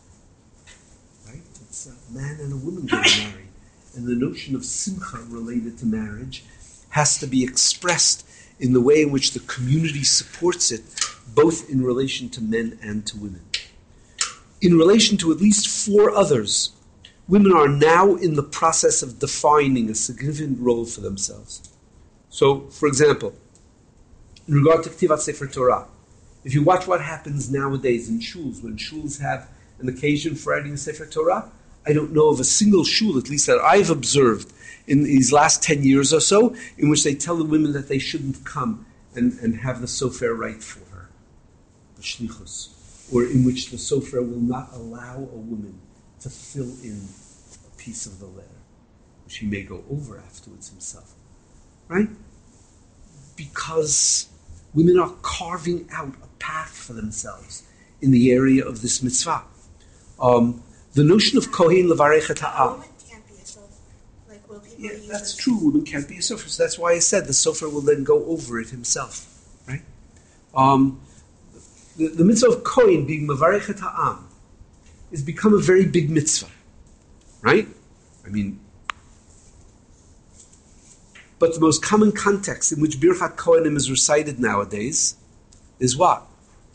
Right? It's a man and a woman getting married. And the notion of simcha related to marriage has to be expressed in the way in which the community supports it, both in relation to men and to women. In relation to at least four others, women are now in the process of defining a significant role for themselves. So, for example, in regard to Ktivat Sefer Torah, if you watch what happens nowadays in shuls, when shuls have an occasion for writing Sefer Torah, I don't know of a single shul, at least that I've observed in these last ten years or so, in which they tell the women that they shouldn't come and, and have the sofer write for her, the shlichus, or in which the sofer will not allow a woman to fill in a piece of the letter, which he may go over afterwards himself. Right? Because women are carving out a path for themselves in the area of this mitzvah. Um, The notion of Kohen Levarech et Ha'am. Women can't be a sofer. Like, will people Yeah, use that's it? true. Women can't be a sofer. So that's why I said the sofer will then go over it himself, right? Um, the, the mitzvah of Kohen being Mavarech et Ha'am has become a very big mitzvah, right? I mean, but the most common context in which Birchat Kohanim is recited nowadays is what?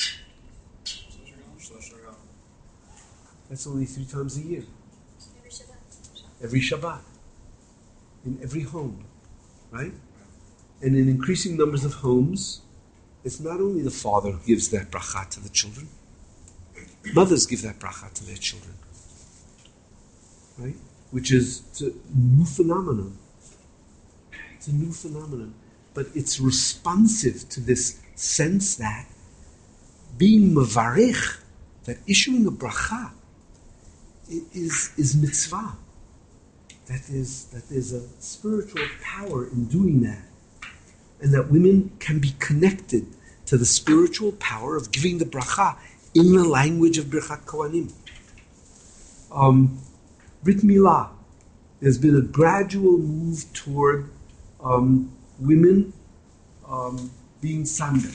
That's only three times a year. Every Shabbat. Every Shabbat. In every home, right? And in increasing numbers of homes, it's not only the father who gives that bracha to the children. Mothers give that bracha to their children, right? Which is a new phenomenon. It's a new phenomenon, but it's responsive to this sense that being mavarich, that issuing a bracha, is is mitzvah. That is that there's a spiritual power in doing that, and that women can be connected to the spiritual power of giving the bracha in the language of Birchat Kohanim. Um, Brit Milah, there's been a gradual move toward um, women um, being sanda.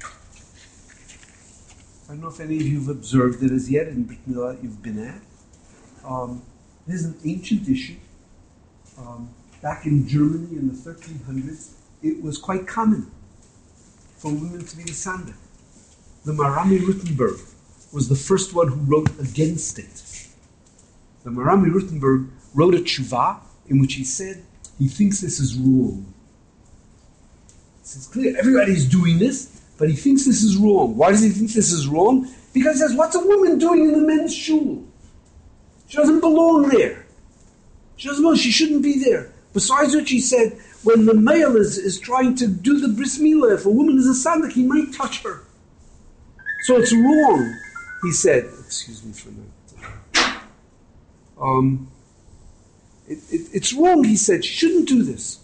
I don't know if any of you have observed it as yet in Brit Milah you've been at. Um, this is an ancient issue. Um, back in Germany in the thirteen hundreds, it was quite common for women to be sanda. The Marami Rutenberg was the first one who wrote against it. The Marami Rutenberg wrote a tshuva in which he said he thinks this is wrong. It's clear everybody's doing this, but he thinks this is wrong. Why does he think this is wrong? Because there's what's a woman doing in the men's shul? She doesn't belong there. She doesn't belong, she shouldn't be there. Besides which he said, when the male is, is trying to do the bris milah, if a woman is a sandak, he might touch her. So it's wrong, he said. Excuse me for that. Um, it, it, it's wrong, he said. She shouldn't do this.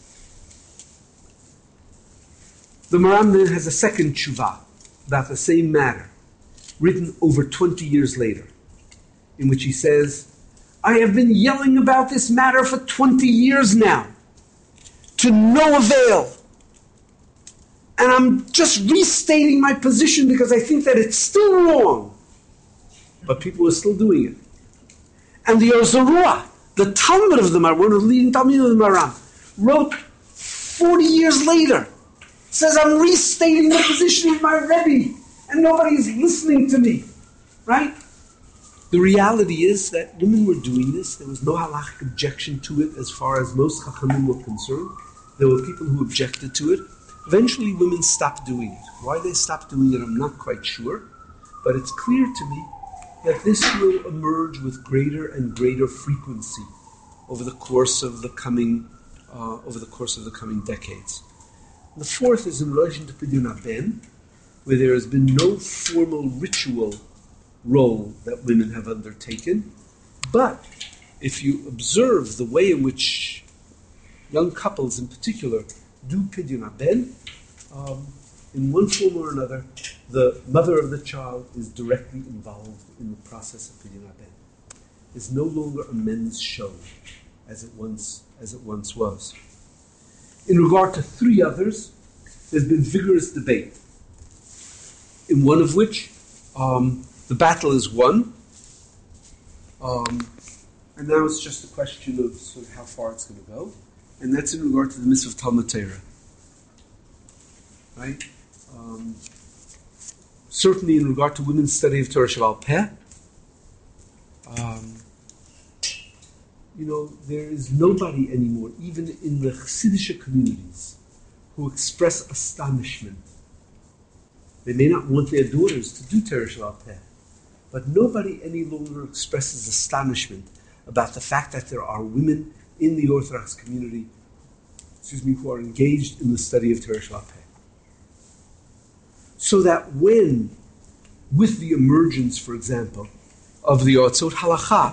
The Maram then has a second tshuva about the same matter, written over twenty years later, in which he says, I have been yelling about this matter for twenty years now, to no avail. And I'm just restating my position because I think that it's still wrong. But people are still doing it. And the Or Zarua, the Talmud of the Maram, one of the leading Talmud of the Maram, wrote forty years later, says I'm restating the position of my Rebbe, and nobody's listening to me. Right? The reality is that women were doing this. There was no halachic objection to it as far as most chachamim were concerned. There were people who objected to it. Eventually women stopped doing it. Why they stopped doing it, I'm not quite sure. But it's clear to me that this will emerge with greater and greater frequency over the course of the coming uh, over the course of the coming decades. The fourth is in relation to Pidyon HaBen, where there has been no formal ritual role that women have undertaken. But if you observe the way in which young couples in particular do Pidyon HaBen, um, in one form or another, the mother of the child is directly involved in the process of Pidyon HaBen. It's no longer a men's show as it once as it once was. In regard to three others, there's been vigorous debate, in one of which um, the battle is won, um, and now it's just a question of sort of how far it's going to go, and that's in regard to the mitzvah of Talmud Torah. Right? Um, certainly in regard to women's study of Torah Sheval Peh, um, you know, there is nobody anymore, even in the Chassidish communities, who express astonishment. They may not want their daughters to do Torah Sheval Peh, but nobody any longer expresses astonishment about the fact that there are women in the Orthodox community, excuse me, who are engaged in the study of Torah Sheval Peh. So that when, with the emergence, for example, of the Yotzot Halacha,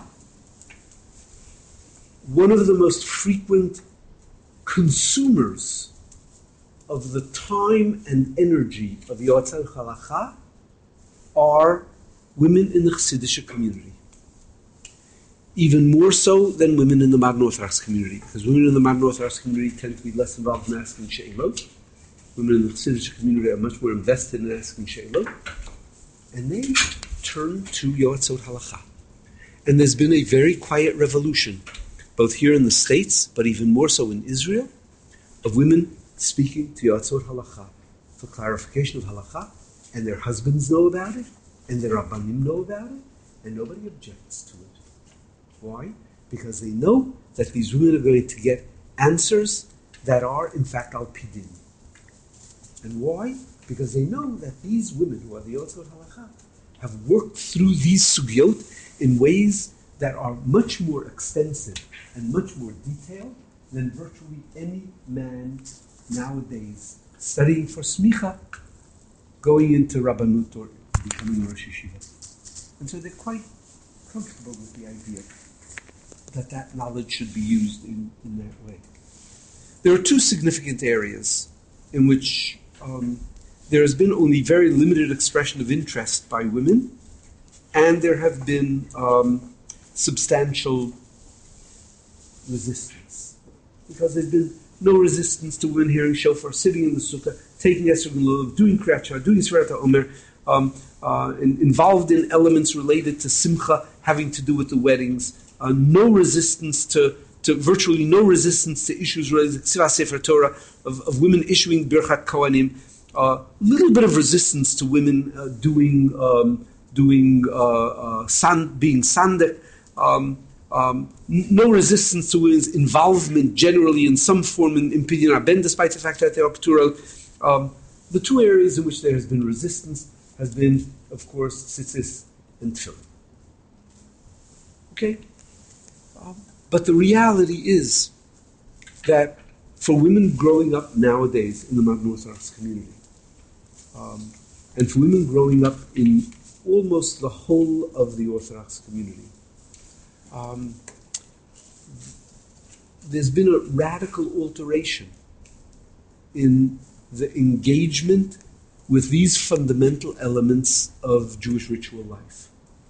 one of the most frequent consumers of the time and energy of Yotzot Halacha are women in the Chassidish community. Even more so than women in the modern Orthodox community, because women in the modern Orthodox community tend to be less involved in asking she'elot. Women in the Chassidish community are much more invested in asking she'elot. and they turned to Yoatzot Halacha. And there's been a very quiet revolution, both here in the States, but even more so in Israel, of women speaking to Yoatzot Halacha for clarification of Halacha, and their husbands know about it, and their Rabbanim know about it, and nobody objects to it. Why? Because they know that these women are going to get answers that are, in fact, al pidin. And why? Because they know that these women, who are the Yoatzot Halacha, have worked through these sugyot in ways that are much more extensive and much more detailed than virtually any man nowadays studying for smicha, going into Rabbanut or becoming a Rosh Yeshiva. And so they're quite comfortable with the idea that that knowledge should be used in, in that way. There are two significant areas in which um, there has been only very limited expression of interest by women, and there have been um, substantial resistance. Because there's been no resistance to women hearing shofar, sitting in the sukkah, taking Esrog and Lulav, doing Kriyat Shema, doing Sefirat HaOmer, um, uh, in, involved in elements related to simcha, having to do with the weddings, uh, no resistance to, to, virtually no resistance to issues related to Ksivas Sefer Torah, of, of women issuing Birchat Kohanim, a uh, little bit of resistance to women uh, doing, um, doing uh, uh, san, being sandek, um, um, n- no resistance to women's involvement generally in some form in, in Pidyon HaBen, despite the fact that they are Pturot. Um, the two areas in which there has been resistance has been, of course, tzitzis and tefillin. Okay? Um, but the reality is that for women growing up nowadays in the modern Orthodox community, um, and for women growing up in almost the whole of the Orthodox community, um, there's been a radical alteration in the engagement with these fundamental elements of Jewish ritual life.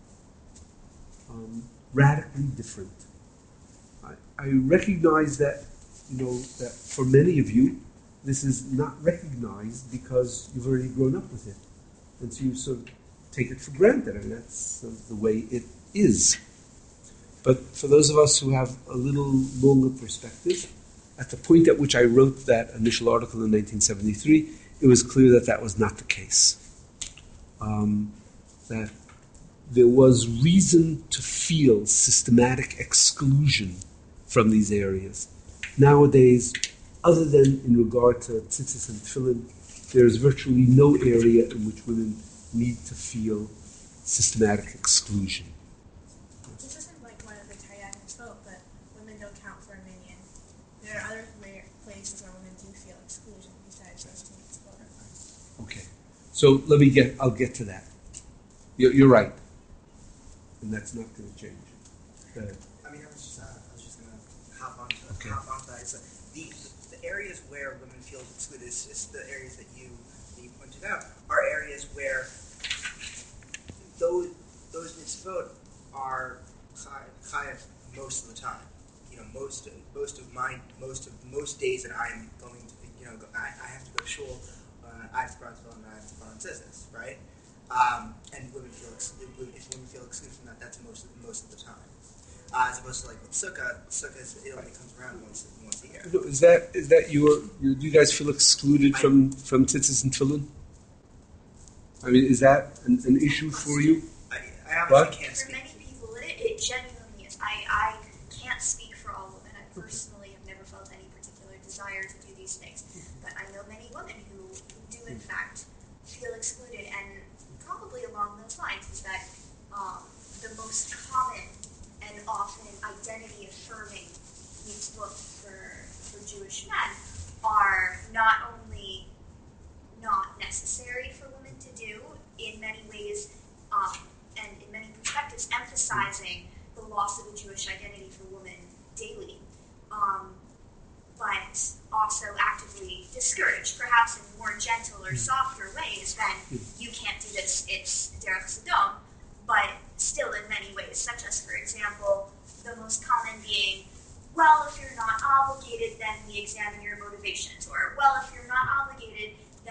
Um, radically different. I, I recognize that, you know, that for many of you, this is not recognized because you've already grown up with it. And so you sort of take it for granted, and that's sort of the way it is. But for those of us who have a little longer perspective, at the point at which I wrote that initial article in nineteen seventy-three, it was clear that that was not the case. Um, that there was reason to feel systematic exclusion from these areas. Nowadays, other than in regard to tzitzis and tefillin, there is virtually no area in which women need to feel systematic exclusion. This isn't like one of the Tariyanis vote, but women don't count for a minyan. There are other places where women do feel exclusion besides those things. Okay, so let me get, I'll get to that. You're, you're right. And that's not going to change. Go ahead. I mean, I was just, uh, I was just going to hop on to, okay. hop on to that. It's like the, the, the areas where women feel excluded, is, is the areas that you, that you pointed out, are areas where those, those mitzvot are chayav most of the time. You know, most, most of my, most of, most days that I'm going to, you know, I, I have to go to shul, uh, I have to burn tefillin, and I have to burn tzitzis, right? Um, and women feel ex- if women feel excluded from that, that's most of, most of the time. Uh, as opposed to like with sukkah, sukkah is, it only comes around once once a year. Is that is that your? Do you guys feel excluded I, from from tzitzis and tefillin? I mean, is that an, an issue for you? I, I obviously what? can't speak. For many people, it, it genuinely is. I, I can't speak for all women. I personally have never felt any particular desire to do these things, but I know many women who, who do in fact feel excluded, and probably along those lines is that um, the most common and often identity-affirming mitzvot for, for Jewish men are not only not necessary for women to do, in many ways, um, and in many perspectives, emphasizing the loss of a Jewish identity for women daily, um, but also actively discouraged, perhaps in more gentle or softer ways than you can't do this, it's derech Sodom, but still in many ways, such as, for example, the most common being, well, if you're not obligated, then we examine your motivations, or, well, if you're not obligated, then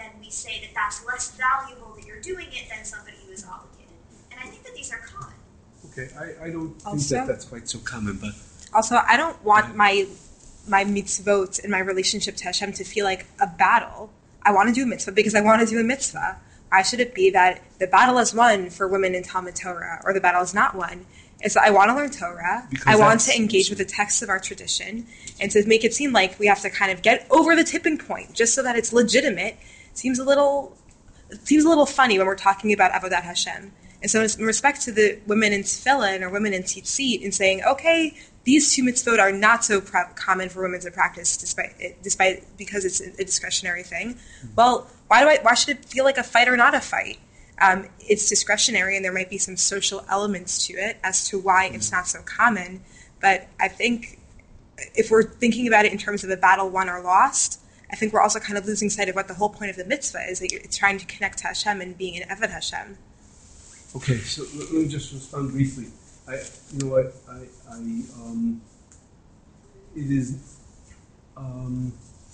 then we say that that's less valuable that you're doing it than somebody who is obligated. And I think that these are common. Okay, I, I don't think Also- that that's quite so common, but Also, I don't want my my mitzvot and my relationship to Hashem to feel like a battle. I want to do a mitzvah because I want to do a mitzvah. Why should it be that the battle is won for women in Talmud Torah or the battle is not won? It's that I want to learn Torah. Because I want that's- to engage with the texts of our tradition and to make it seem like we have to kind of get over the tipping point just so that it's legitimate. Seems a little it seems a little funny when we're talking about Avodat Hashem. And so in respect to the women in Tefillin or women in Tzitzit and saying, okay, these two mitzvot are not so pro- common for women to practice, despite it, despite because it's a discretionary thing. Well, why do I? Why should it feel like a fight or not a fight? Um, it's discretionary, and there might be some social elements to it as to why it's not so common. But I think if we're thinking about it in terms of a battle won or lost, I think we're also kind of losing sight of what the whole point of the mitzvah is, that it's trying to connect to Hashem and being an Eved Hashem. okay. So let me just respond briefly. I, you know what? I, I, um, it is, um,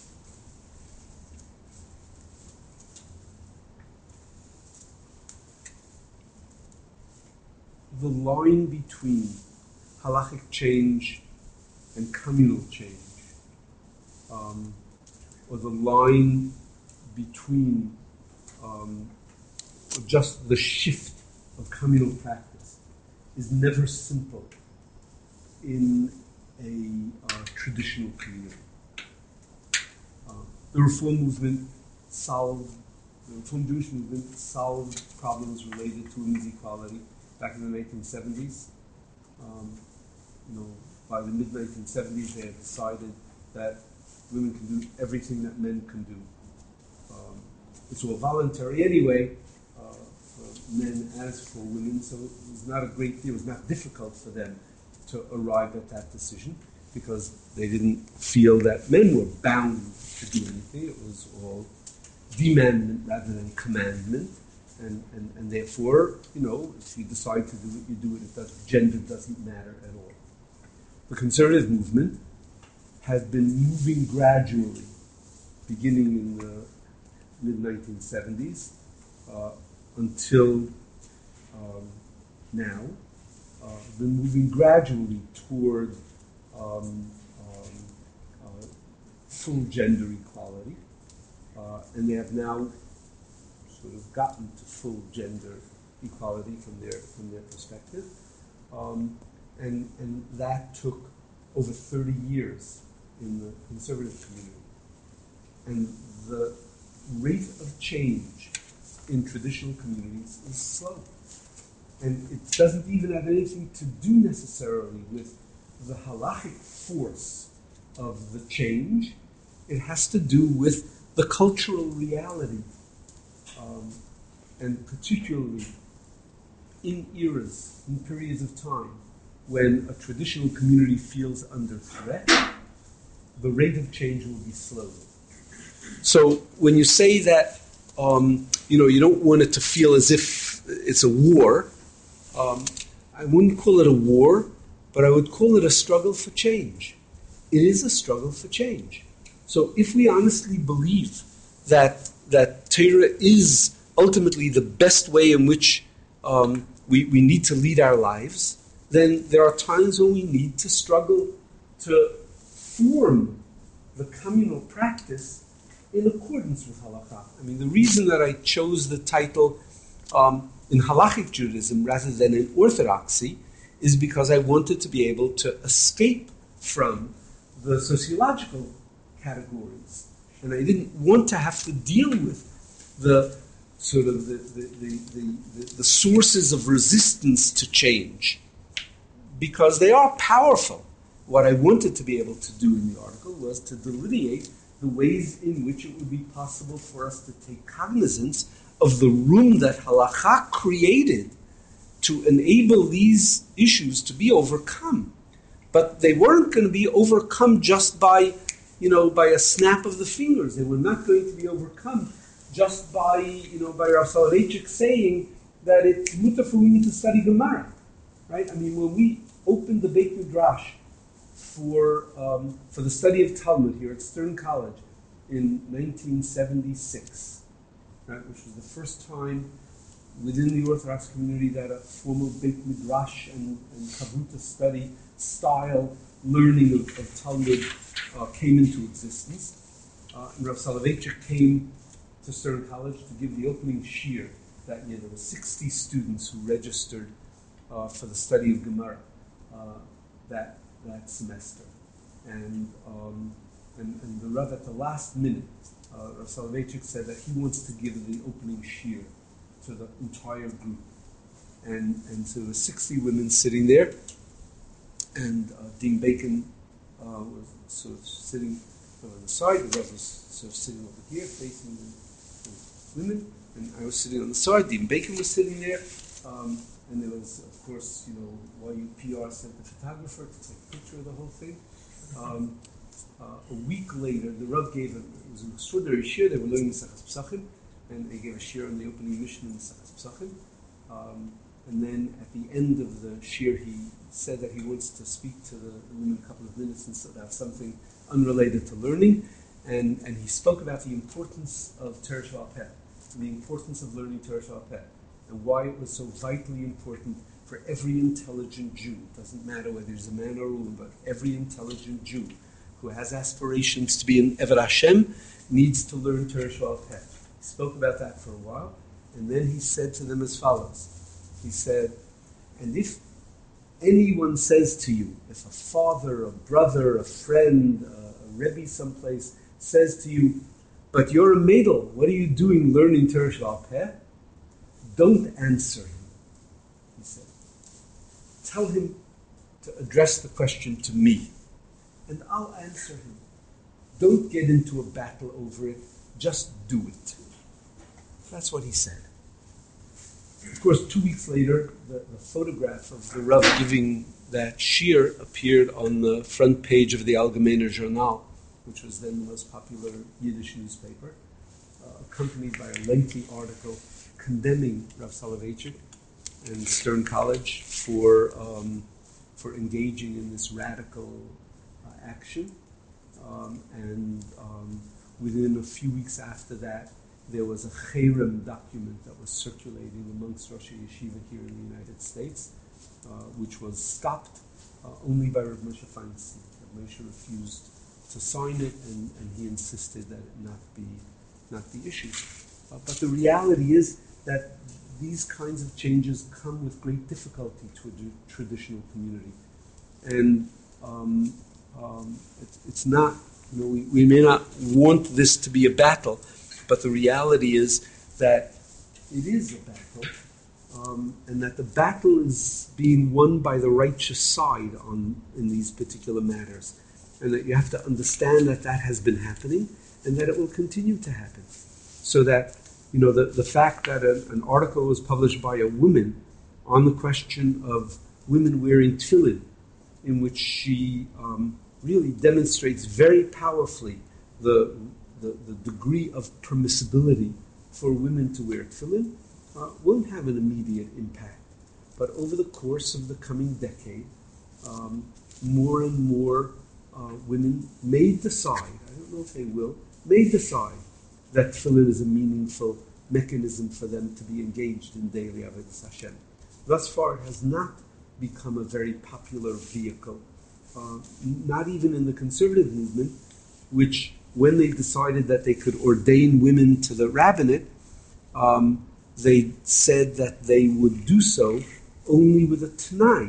the line between halachic change and communal change, um, or the line between um, just the shift of communal practice is never simple in a uh, traditional community. Uh, the Reform movement solved, the Reform Jewish movement solved problems related to women's equality back in the nineteen seventies. Um, you know, by the mid nineteen seventies, they had decided that women can do everything that men can do. Um, it's all voluntary anyway, uh, for men as for women, so it was not a great deal, it was not difficult for them to arrive at that decision because they didn't feel that men were bound to do anything. It was all demandment rather than commandment. And, and, and therefore, you know, if you decide to do it, you do it. It does, gender doesn't matter at all. The conservative movement has been moving gradually, beginning in the mid nineteen seventies uh, until um, now, uh, been moving gradually toward um, um, uh, full gender equality, uh, and they have now sort of gotten to full gender equality from their from their perspective, um, and and that took over thirty years in the conservative community, and the rate of change in traditional communities is slow, and it doesn't even have anything to do necessarily with the halachic force of the change. It has to do with the cultural reality. Um, and particularly in eras, in periods of time, when a traditional community feels under threat, the rate of change will be slow. So when you say that, um, you know, you don't want it to feel as if it's a war, um, I wouldn't call it a war, but I would call it a struggle for change. It is a struggle for change. So if we honestly believe that that Torah is ultimately the best way in which um, we, we need to lead our lives, then there are times when we need to struggle to form the communal practice in accordance with halakha. I mean, the reason that I chose the title um, in halachic Judaism rather than in orthodoxy is because I wanted to be able to escape from the sociological categories. And I didn't want to have to deal with the sort of the, the, the, the, the sources of resistance to change, because they are powerful. What I wanted to be able to do in the article was to delineate the ways in which it would be possible for us to take cognizance of the room that halakha created to enable these issues to be overcome. But they weren't going to be overcome just by you know, by a snap of the fingers. They were not going to be overcome just by, you know, by Rav Soloveitchik saying that it's mutar for women to study Gemara, right? I mean, when we opened the Beit Midrash for um, for the study of Talmud here at Stern College in nineteen seventy-six, right, which was the first time within the Orthodox community that a formal Beit Midrash and, and Kavuta study style learning of, of Talmud uh, came into existence. Uh, and Rav Soloveitchik came to Stern College to give the opening shiur that year. There were sixty students who registered uh, for the study of Gemara uh, that that semester. And, um, and and the Rav at the last minute, uh, Rav Soloveitchik said that he wants to give the opening shiur to the entire group. And and so there were sixty women sitting there, and uh, Dean Bacon uh, was sort of sitting on the side, the Rav was sort of sitting over here facing the, the women, and I was sitting on the side, Dean Bacon was sitting there, um, and there was, of course, you know, Y U P R sent the photographer to take a picture of the whole thing. Um, uh, a week later, the Rav gave, a, it was an extraordinary shiur. They were learning Mesechus Pesachim, and they gave a shiur on the opening mission in Mesechus Pesachim. Um, and then at the end of the shiur, he said that he wants to speak to the women a couple of minutes and so about something unrelated to learning, and, and he spoke about the importance of Torah Sheba'al Peh, the importance of learning Torah Sheba'al Peh, and why it was so vitally important for every intelligent Jew. It doesn't matter whether he's a man or a woman, but every intelligent Jew who has aspirations to be an Eved Hashem needs to learn Torah Sheba'al Peh. He spoke about that for a while, and then he said to them as follows. He said, and if anyone says to you, if a father, a brother, a friend, a, a rebbe someplace says to you, but you're a meidel, what are you doing learning Torah Sheba'al Peh? Don't answer him, he said. Tell him to address the question to me, and I'll answer him. Don't get into a battle over it, just do it. That's what he said. Of course, two weeks later, the, the photograph of the Rav giving that shiur appeared on the front page of the Allgemeiner Journal, which was then the most popular Yiddish newspaper, uh, accompanied by a lengthy article condemning Rav Soloveitchik and Stern College for um, for engaging in this radical uh, action. Um, and um, within a few weeks after that, there was a Cherem document that was circulating amongst Rosh Yeshiva here in the United States, uh, which was stopped uh, only by Rav Moshe Feinstein. Rav Moshe refused to sign it, and, and he insisted that it not be not be issued. Uh, but the reality is that these kinds of changes come with great difficulty to a traditional community, and um, um, it, it's not. You know, we, we may not want this to be a battle. But the reality is that it is a battle, um, and that the battle is being won by the righteous side on in these particular matters, and that you have to understand that that has been happening, and that it will continue to happen. So that, you know, the, the fact that a, an article was published by a woman on the question of women wearing tefillin, in which she um, really demonstrates very powerfully the The, the degree of permissibility for women to wear tefillin uh, won't have an immediate impact. But over the course of the coming decade, um, more and more uh, women may decide, I don't know if they will, may decide that tefillin is a meaningful mechanism for them to be engaged in daily avodas Hashem. Thus far, it has not become a very popular vehicle, uh, not even in the conservative movement, which when they decided that they could ordain women to the rabbinate, um, they said that they would do so only with a t'nai.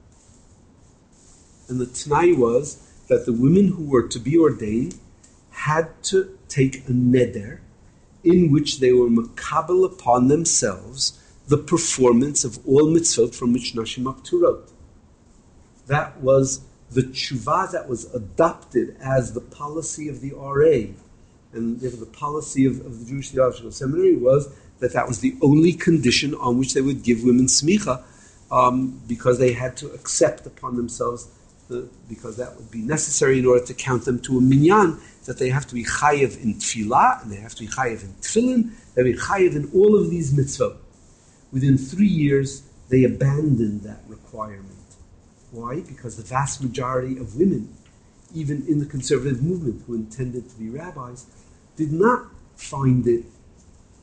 And the t'nai was that the women who were to be ordained had to take a neder in which they were makabel upon themselves the performance of all mitzvot from which Nashim Apturot. That was the tshuva that was adopted as the policy of the R A, and the policy of, of the Jewish Theological Seminary was that that was the only condition on which they would give women smicha, um, because they had to accept upon themselves, the, because that would be necessary in order to count them to a minyan, that they have to be chayev in tefillah, and they have to be chayev in tefillin, they have to be chayev in all of these mitzvot. Within three years, they abandoned that requirement. Why? Because the vast majority of women, even in the conservative movement who intended to be rabbis, did not find it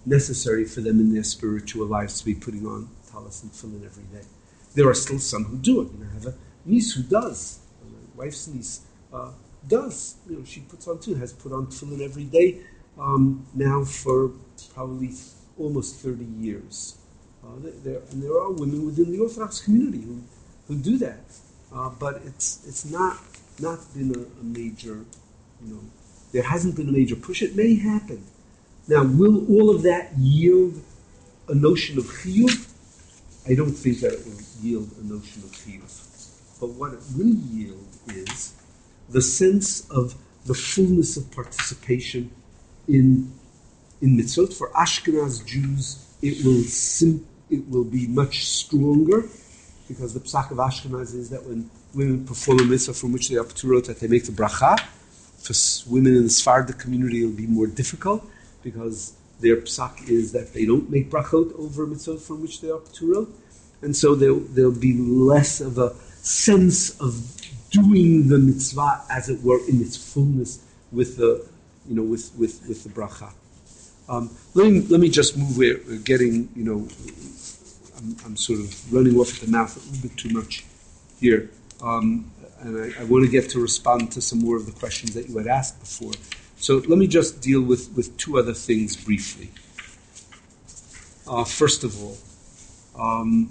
necessary for them in their spiritual lives to be putting on talis and tefillin every day. There are still some who do it. You know, I have a niece who does. My wife's niece uh, does. You know, she puts on too. Has put on tefillin every day um, now for probably almost thirty years. Uh, there, and there are women within the Orthodox community who, who do that. Uh, but it's it's not not been a, a major, you know, there hasn't been a major push. It may happen. Now, will all of that yield a notion of chiyuv? I don't think that it will yield a notion of chiyuv. But what it will yield is the sense of the fullness of participation in in mitzvot. For Ashkenaz Jews, it will sim- it will be much stronger, because the psak of Ashkenaz is that when women perform a mitzvah from which they are p'turot, that they make the bracha. For women in the Sephardic community, it will be more difficult, because their psak is that they don't make brachot over mitzvot from which they are p'turot. And so there will be less of a sense of doing the mitzvah, as it were, in its fullness with the, you know, with, with, with the bracha. Um, let me let me just move. We're, we're getting, you know, I'm, I'm sort of running off at the mouth a little bit too much here, um, and I, I want to get to respond to some more of the questions that you had asked before. So let me just deal with, with two other things briefly. Uh, first of all, um,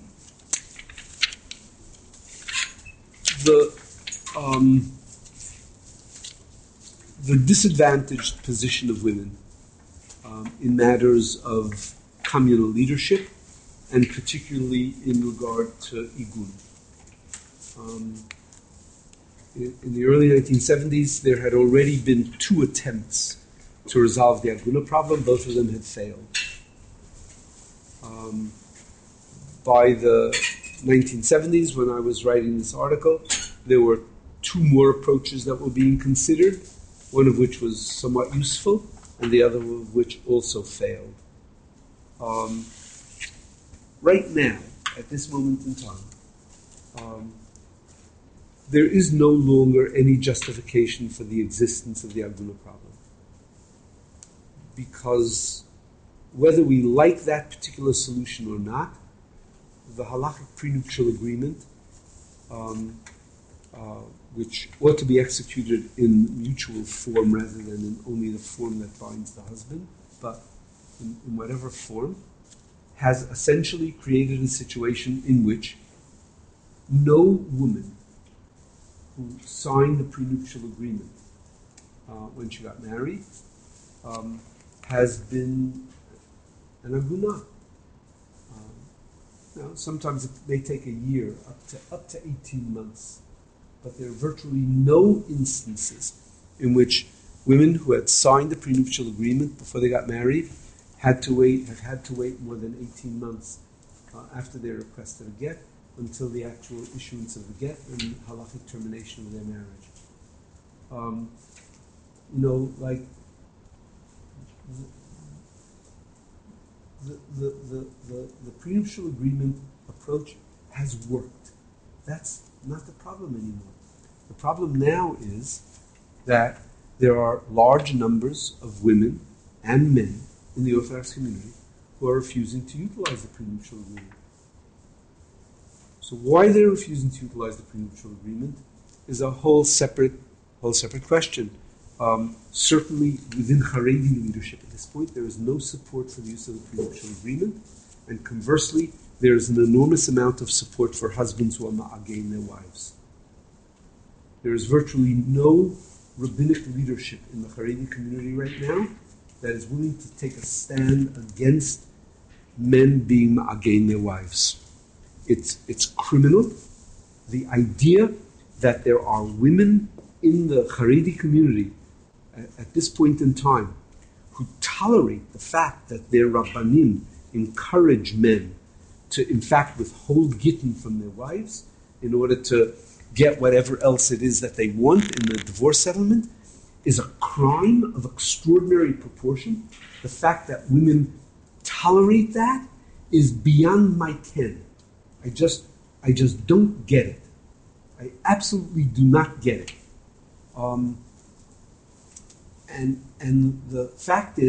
the um, the disadvantaged position of women um, in matters of communal leadership, and particularly in regard to igun. Um, in, in the early nineteen seventies, there had already been two attempts to resolve the aguna problem. Both of them had failed. Um, by the nineteen seventies, when I was writing this article, there were two more approaches that were being considered, one of which was somewhat useful, and the other of which also failed. Um, right now, at this moment in time, um, there is no longer any justification for the existence of the aguna problem. Because whether we like that particular solution or not, the halachic prenuptial agreement, um, uh, which ought to be executed in mutual form rather than in only the form that binds the husband, but in, in whatever form, has essentially created a situation in which no woman who signed the prenuptial agreement uh, when she got married um, has been an aguna. Um, now, sometimes it may take a year, up to up to eighteen months, but there are virtually no instances in which women who had signed the prenuptial agreement before they got married had to wait, have had to wait more than eighteen months uh, after they requested a get until the actual issuance of the get and halachic termination of their marriage. Um, you know, like the the, the, the, the prenuptial agreement approach has worked. That's not the problem anymore. The problem now is that there are large numbers of women and men in the Orthodox community who are refusing to utilize the prenuptial agreement. So why they're refusing to utilize the prenuptial agreement is a whole separate, whole separate question. Um, certainly within Haredi leadership at this point, there is no support for the use of the prenuptial agreement, and conversely, there is an enormous amount of support for husbands who are ma'agein their wives. There is virtually no rabbinic leadership in the Haredi community right now that is willing to take a stand against men being ma'agein their wives. It's, it's criminal. The idea that there are women in the Haredi community at, at this point in time who tolerate the fact that their rabbanim encourage men to, in fact, withhold gittin from their wives in order to get whatever else it is that they want in the divorce settlement is a crime of extraordinary proportion. The fact that women tolerate that is beyond my ken. I just, I just don't get it. I absolutely do not get it. Um, and and the fact is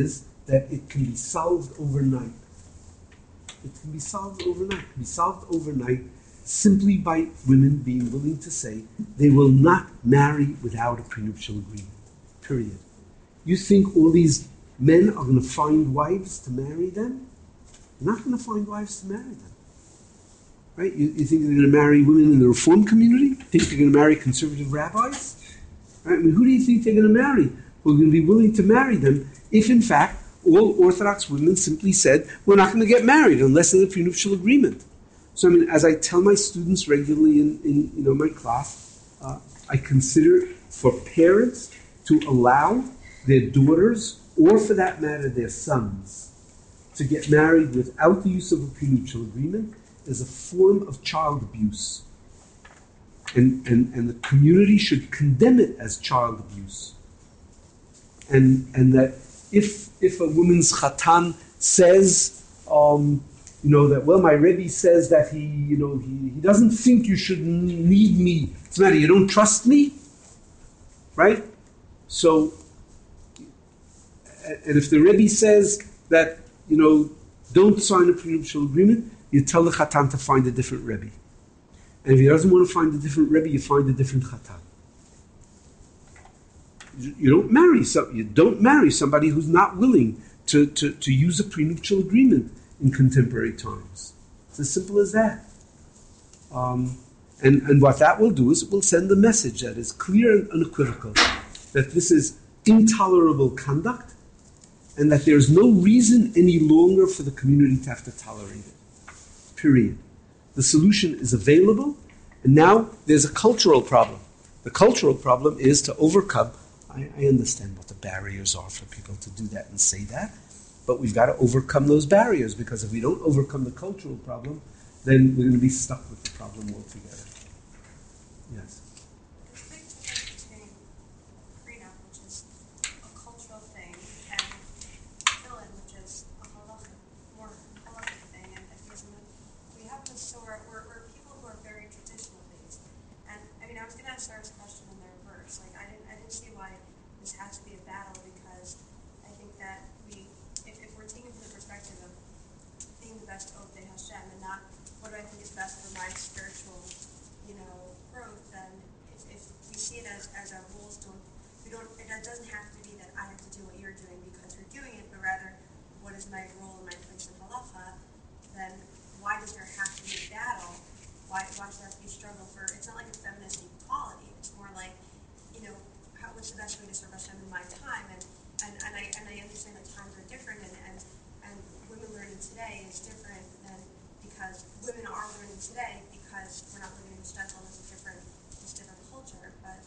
that it can be solved overnight. It can be solved overnight. It can be solved overnight simply by women being willing to say they will not marry without a prenuptial agreement. Period. You think all these men are going to find wives to marry them? They're not going to find wives to marry them. Right? You, you think they're going to marry women in the Reform community? You think they're going to marry conservative rabbis? Right? I mean, who do you think they're going to marry? Who are going to be willing to marry them if, in fact, all Orthodox women simply said, we're not going to get married unless there's a prenuptial agreement. So, I mean, as I tell my students regularly in, in you know, my class, uh, I consider for parents to allow their daughters, or for that matter, their sons, to get married without the use of a prenuptial agreement is a form of child abuse. And, and, and the community should condemn it as child abuse. And, and that if, if a woman's chatan says, um, you know, that, well, my Rebbe says that he, you know, he, he doesn't think you should need me. What's the matter, you don't trust me? Right? So, and if the Rebbe says that, you know, don't sign a prenuptial agreement, you tell the chatan to find a different Rebbe. And if he doesn't want to find a different Rebbe, you find a different chatan. You don't marry some, you don't marry somebody who's not willing to, to, to use a prenuptial agreement in contemporary times. It's as simple as that. Um, and, and what that will do is it will send a message that is clear and unequivocal that this is intolerable conduct and that there's no reason any longer for the community to have to tolerate it. Period. The solution is available, and now there's a cultural problem. The cultural problem is to overcome. I, I understand what the barriers are for people to do that and say that, but we've got to overcome those barriers, because if we don't overcome the cultural problem, then we're going to be stuck with the problem altogether. Yes? There's a big difference between prenup, which is a cultural thing, and fill-in, which is a halachic, more halachic thing. And because we have this sort, we're, we're people who are very traditional based. And I mean, I was going to ask Sarah's question in the reverse. Like, I didn't, I didn't see why this has to be a battle, because I think that we, if, if we're taking from the perspective of being the best of Hashem and not what do I think is best for my spiritual, you know, growth, then if, if we see it as, as a rules, don't we don't it doesn't have to be that I have to do what you're doing because you're doing it, but rather what is my role and my place in halacha, then why does there have to be a battle? Why why should there have to be a struggle for, it's not like a feminist equality, it's more like, you know, how, what's the best way to serve Hashem in my time? And, and, and I and I understand that times are different, and, and, and women learning today is different than, because women are learning today because we're not living in shtetl, and it's a different, it's a different culture. But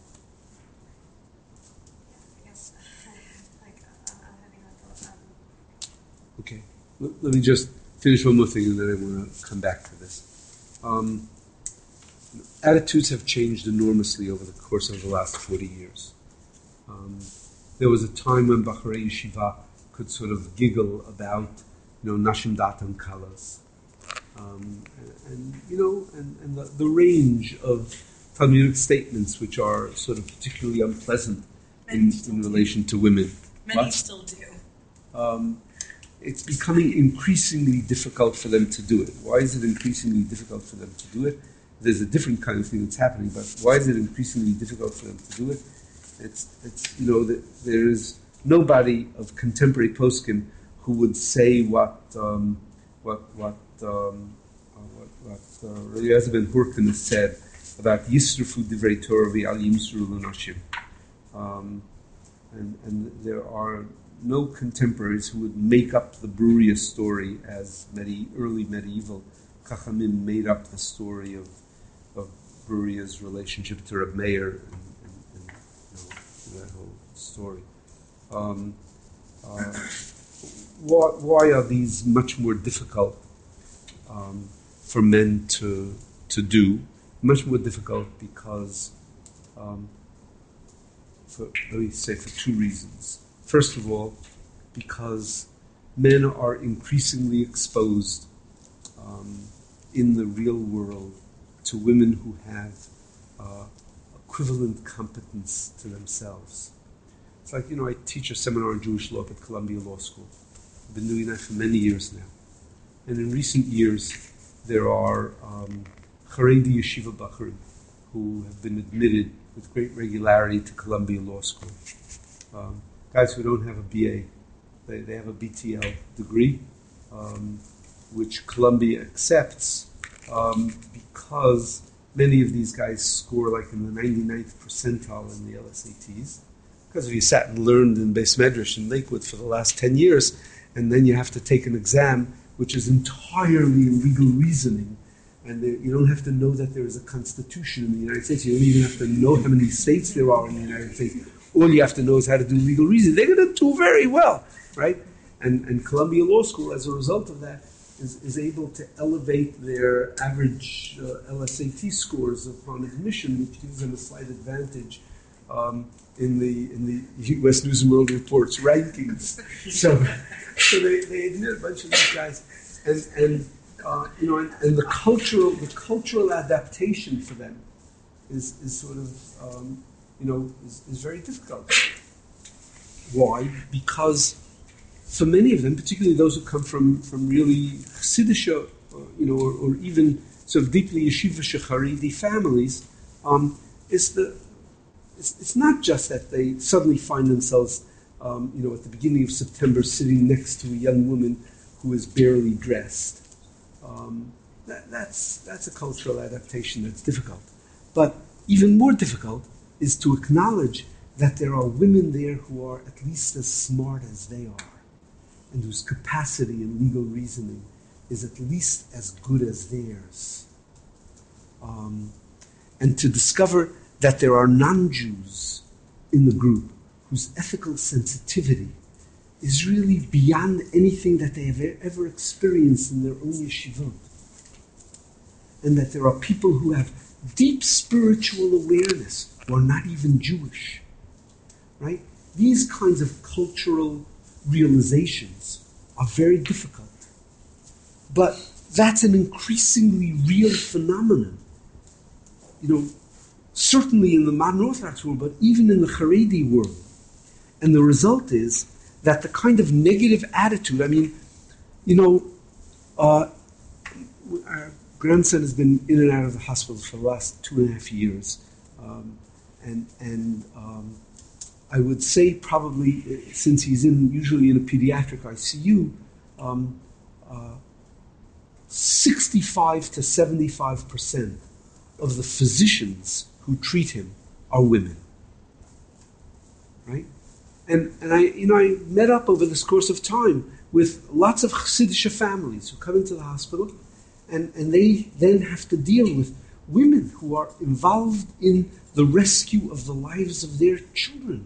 yeah, I guess like uh, I'm having like a. Um, Okay, let, let me just finish one more thing, and then I want to come back to this. Um, attitudes have changed enormously over the course of the last forty years. Um, there was a time when Bacharei Yeshiva could sort of giggle about, you know, Nashim Datan Kalas. Um, and, and, you know, and, and the, the range of Talmudic statements which are sort of particularly unpleasant in, in relation to women. Many What? still do. Um, it's becoming increasingly difficult for them to do it. Why is it increasingly difficult for them to do it? There's a different kind of thing that's happening, but why is it increasingly difficult for them to do it? It's, it's you know, that there is nobody of contemporary poskim who would say what um, what what um, uh, what, what uh, Rabbi Eliezer ben Hurkin has said about Yisrufu divrei Torah v'al yimsru l'nashim. Um, and and there are no contemporaries who would make up the Bruria story as medi- early medieval Chachamim made up the story of of Bruria's relationship to Reb Meir and, and, and you know, that whole story. Um, uh, why, why are these much more difficult um, for men to to do? Much more difficult because, um, for, let me say, for two reasons. First of all, because men are increasingly exposed um, in the real world to women who have uh, equivalent competence to themselves. It's like, you know, I teach a seminar on Jewish law at Columbia Law School. I've been doing that for many years now. And in recent years, there are um, Haredi Yeshiva Bachurim who have been admitted with great regularity to Columbia Law School. Um, guys who don't have a B A, they, they have a B T L degree, um, which Columbia accepts um, because many of these guys score like in the ninety-ninth percentile in the L S A Ts. Because if you sat and learned in Beis Medrash in Lakewood for the last ten years, and then you have to take an exam which is entirely legal reasoning, and there, you don't have to know that there is a constitution in the United States. You don't even have to know how many states there are in the United States. All you have to know is how to do legal reasoning. They're going to do very well, right? And, and Columbia Law School, as a result of that, is, is able to elevate their average uh, L S A T scores upon admission, which gives them a slight advantage um, in the in the U S News and World Report's rankings. So, so they, they admit a bunch of these guys, and and uh, you know, and, and the cultural the cultural adaptation for them is is sort of um, you know is, is very difficult. Why? Because for many of them, particularly those who come from from really Chassidish, uh, you know, or, or even sort of deeply yeshivish Haredi families, um, is the It's, it's not just that they suddenly find themselves, um, you know, at the beginning of September sitting next to a young woman who is barely dressed. Um, that, that's, that's a cultural adaptation that's difficult. But even more difficult is to acknowledge that there are women there who are at least as smart as they are, and whose capacity in legal reasoning is at least as good as theirs. Um, and to discover that there are non-Jews in the group whose ethical sensitivity is really beyond anything that they have ever experienced in their own yeshivot. And that there are people who have deep spiritual awareness who are not even Jewish. Right? These kinds of cultural realizations are very difficult. But that's an increasingly real phenomenon. You know, certainly in the modern Orthodox world, but even in the Haredi world. And the result is that the kind of negative attitude, I mean, you know, uh, our grandson has been in and out of the hospital for the last two and a half years. Um, and and um, I would say probably, since he's in usually in a pediatric I C U, um, uh, sixty-five to seventy-five percent of the physicians who treat him are women, right? And and I you know I met up over this course of time with lots of Chassidish families who come into the hospital, and, and they then have to deal with women who are involved in the rescue of the lives of their children.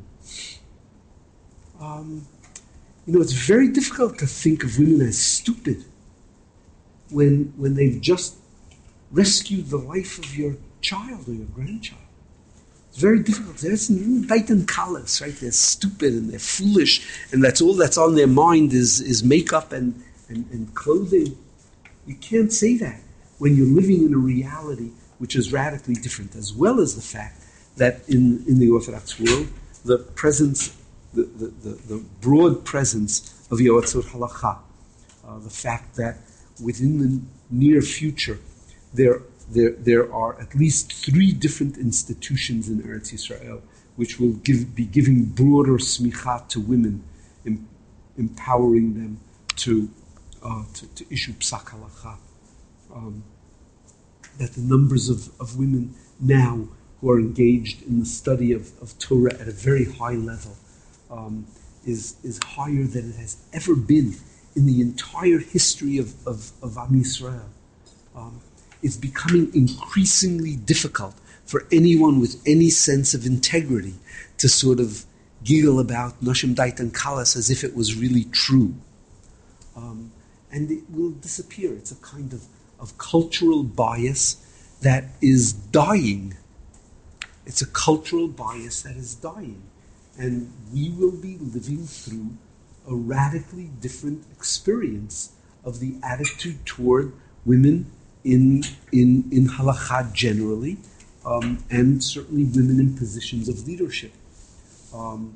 Um, you know, it's very difficult to think of women as stupid when when they've just rescued the life of your child or your grandchild. It's very difficult. There's Titan colors, right? They're stupid and they're foolish, and that's all that's on their mind is, is makeup and, and, and clothing. You can't say that when you're living in a reality which is radically different, as well as the fact that in, in the Orthodox world, the presence, the, the, the, the broad presence of Yoatzot Halakha, uh, the fact that within the near future, there There, there are at least three different institutions in Eretz Yisrael which will give, be giving broader smicha to women, em, empowering them to, uh, to, to issue psak halacha. Um, that the numbers of, of women now who are engaged in the study of, of Torah at a very high level um, is, is higher than it has ever been in the entire history of, of, of Am Yisrael. Um, It's becoming increasingly difficult for anyone with any sense of integrity to sort of giggle about Noshim Daitan Kalas as if it was really true. Um, and it will disappear. It's a kind of, of cultural bias that is dying. It's a cultural bias that is dying. And we will be living through a radically different experience of the attitude toward women in in in halakha generally, um, and certainly women in positions of leadership. Um,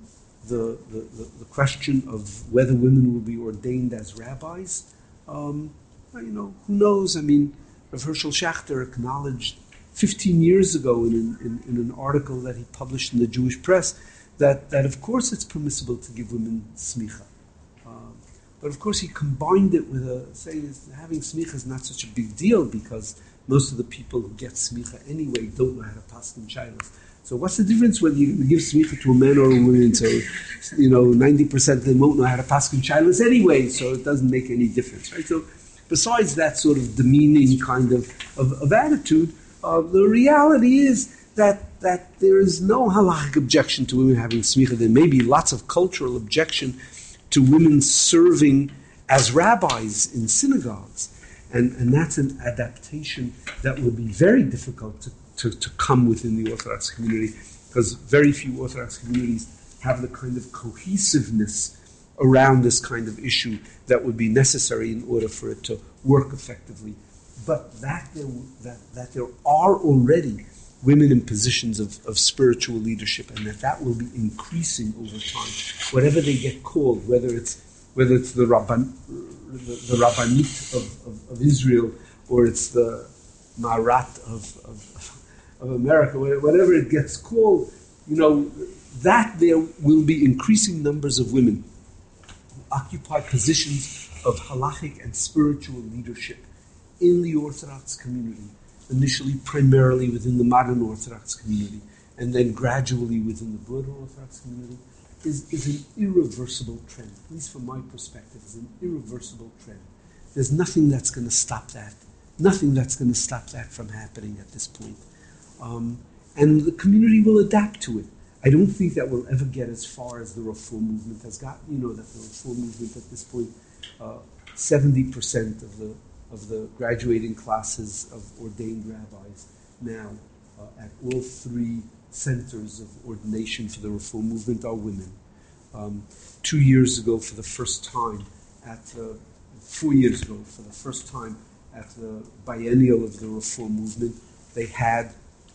the, the, the, the question of whether women will be ordained as rabbis, um, you know, who knows? I mean, Rav Hershel Schachter acknowledged fifteen years ago in an, in, in an article that he published in the Jewish press that, that of course it's permissible to give women smicha. Uh, but of course he combined it with a, saying having smicha is not such a big deal because most of the people who get smicha anyway don't know how to paskin shaylos. So what's the difference whether you give smicha to a man or a woman? So, you know, ninety percent of them won't know how to paskin shaylos anyway, so it doesn't make any difference, right? So besides that sort of demeaning kind of, of, of attitude, uh, the reality is that, that there is no halachic objection to women having smicha. There may be lots of cultural objection to women serving as rabbis in synagogues. And, and that's an adaptation that will be very difficult to, to, to come within the Orthodox community because very few Orthodox communities have the kind of cohesiveness around this kind of issue that would be necessary in order for it to work effectively. But that there, that, that there are already women in positions of, of spiritual leadership and that that will be increasing over time, whatever they get called, whether it's whether it's the, Rabban, the, the Rabbanit of, of, of Israel or it's the Marat of, of, of America, whatever it gets called, you know, that there will be increasing numbers of women who occupy positions of halachic and spiritual leadership in the Orthodox community, initially primarily within the modern Orthodox community, and then gradually within the broader Orthodox community, is, is an irreversible trend, at least from my perspective, is an irreversible trend. There's nothing that's going to stop that, nothing that's going to stop that from happening at this point. Um, and the community will adapt to it. I don't think that we'll ever get as far as the Reform movement has gotten. You know that the Reform movement at this point, uh, seventy percent of the of the graduating classes of ordained rabbis now uh, at all three centers of ordination for the Reform movement are women. Um, two years ago, for the first time, at uh, four years ago, for the first time at the biennial of the Reform movement, they had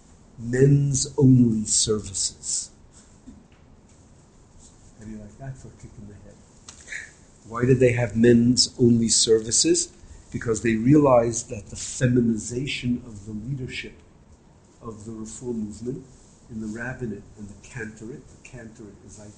men's-only services. How do you like that for a kick in the head? Why did they have men's-only services? Because they realized that the feminization of the leadership of the Reform movement in the rabbinate and the cantorate, the cantorate is like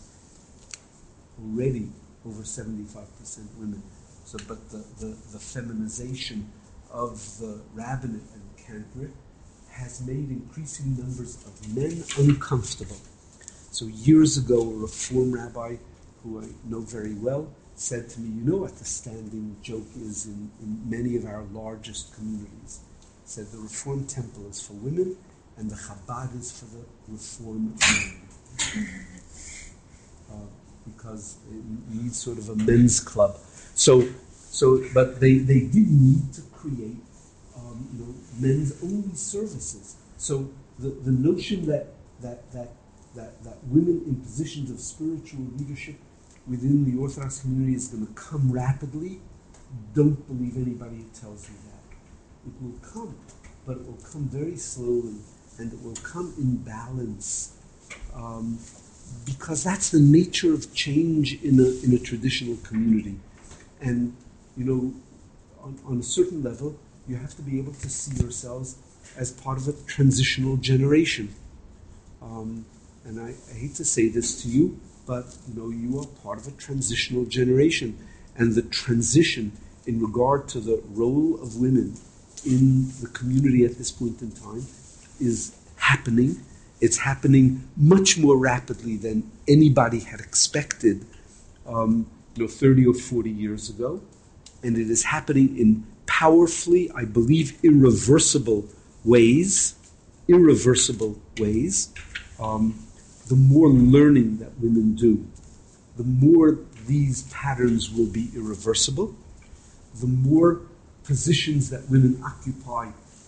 already over seventy-five percent women. So, but the, the, the feminization of the rabbinate and the cantorate has made increasing numbers of men uncomfortable. So years ago, a Reform rabbi who I know very well said to me, you know what the standing joke is in, in many of our largest communities? He said the Reform temple is for women and the Chabad is for the Reform men. uh, because it needs sort of a men's club. So, so, but they, they did need to create um, you know, men's only services. So the, the notion that, that, that, that, that women in positions of spiritual leadership within the Orthodox community is going to come rapidly, don't believe anybody who tells you that. It will come, but it will come very slowly, and it will come in balance, um, because that's the nature of change in a in a traditional community. And, you know, on, on a certain level, you have to be able to see yourselves as part of a transitional generation. Um, and I, I hate to say this to you, but, you know, you are part of a transitional generation. And the transition in regard to the role of women in the community at this point in time is happening. It's happening much more rapidly than anybody had expected, um, you know, thirty or forty years ago. And it is happening in powerfully, I believe, irreversible ways, irreversible ways. Um, the more learning that women do, the more these patterns will be irreversible, the more positions that women occupy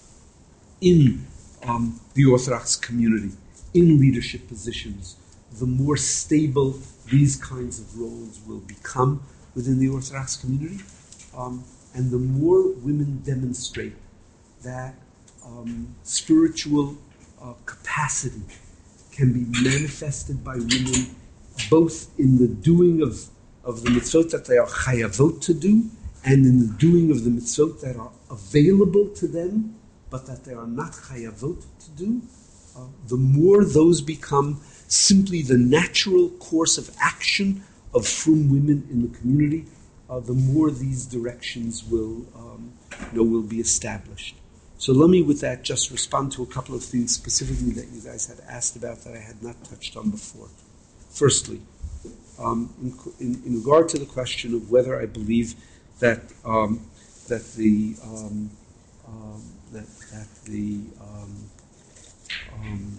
in um, the Orthodox community, in leadership positions, the more stable these kinds of roles will become within the Orthodox community. Um, and the more women demonstrate that um, spiritual uh, capacity can be manifested by women both in the doing of, of the mitzvot that they are chayavot to do, and in the doing of the mitzvot that are available to them, but that they are not chayavot to do, uh, the more those become simply the natural course of action of frum women in the community, uh, the more these directions will, um, you know, will be established. So let me, with that, just respond to a couple of things specifically that you guys had asked about that I had not touched on before. Firstly, um, in, in, in regard to the question of whether I believe that um, that the um, um, that that the um, um,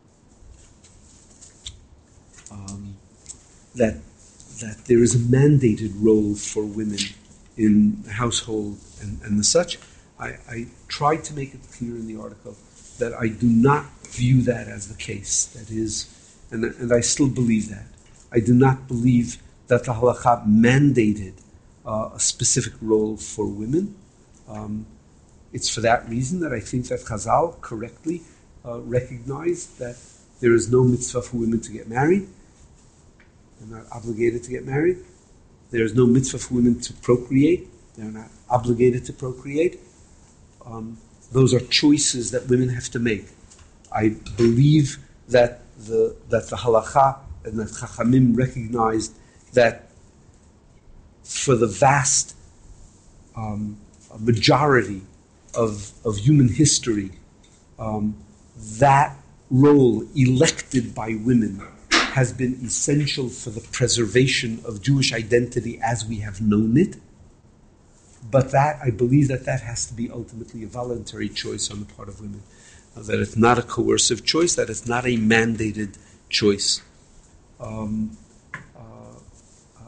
um, that that there is a mandated role for women in the household and, and the such, I, I tried to make it clear in the article that I do not view that as the case. That is, and, and I still believe that. I do not believe that the halakha mandated uh, a specific role for women. Um, it's for that reason that I think that Chazal correctly uh, recognized that there is no mitzvah for women to get married. They're not obligated to get married. There is no mitzvah for women to procreate. They're not obligated to procreate. Um, those are choices that women have to make. I believe that the that the halakha and that Chachamim recognized that for the vast um, majority of of human history, um, that role elected by women has been essential for the preservation of Jewish identity as we have known it. But that, I believe that that has to be ultimately a voluntary choice on the part of women. Uh, that it's not a coercive choice, that it's not a mandated choice. Um, uh, uh,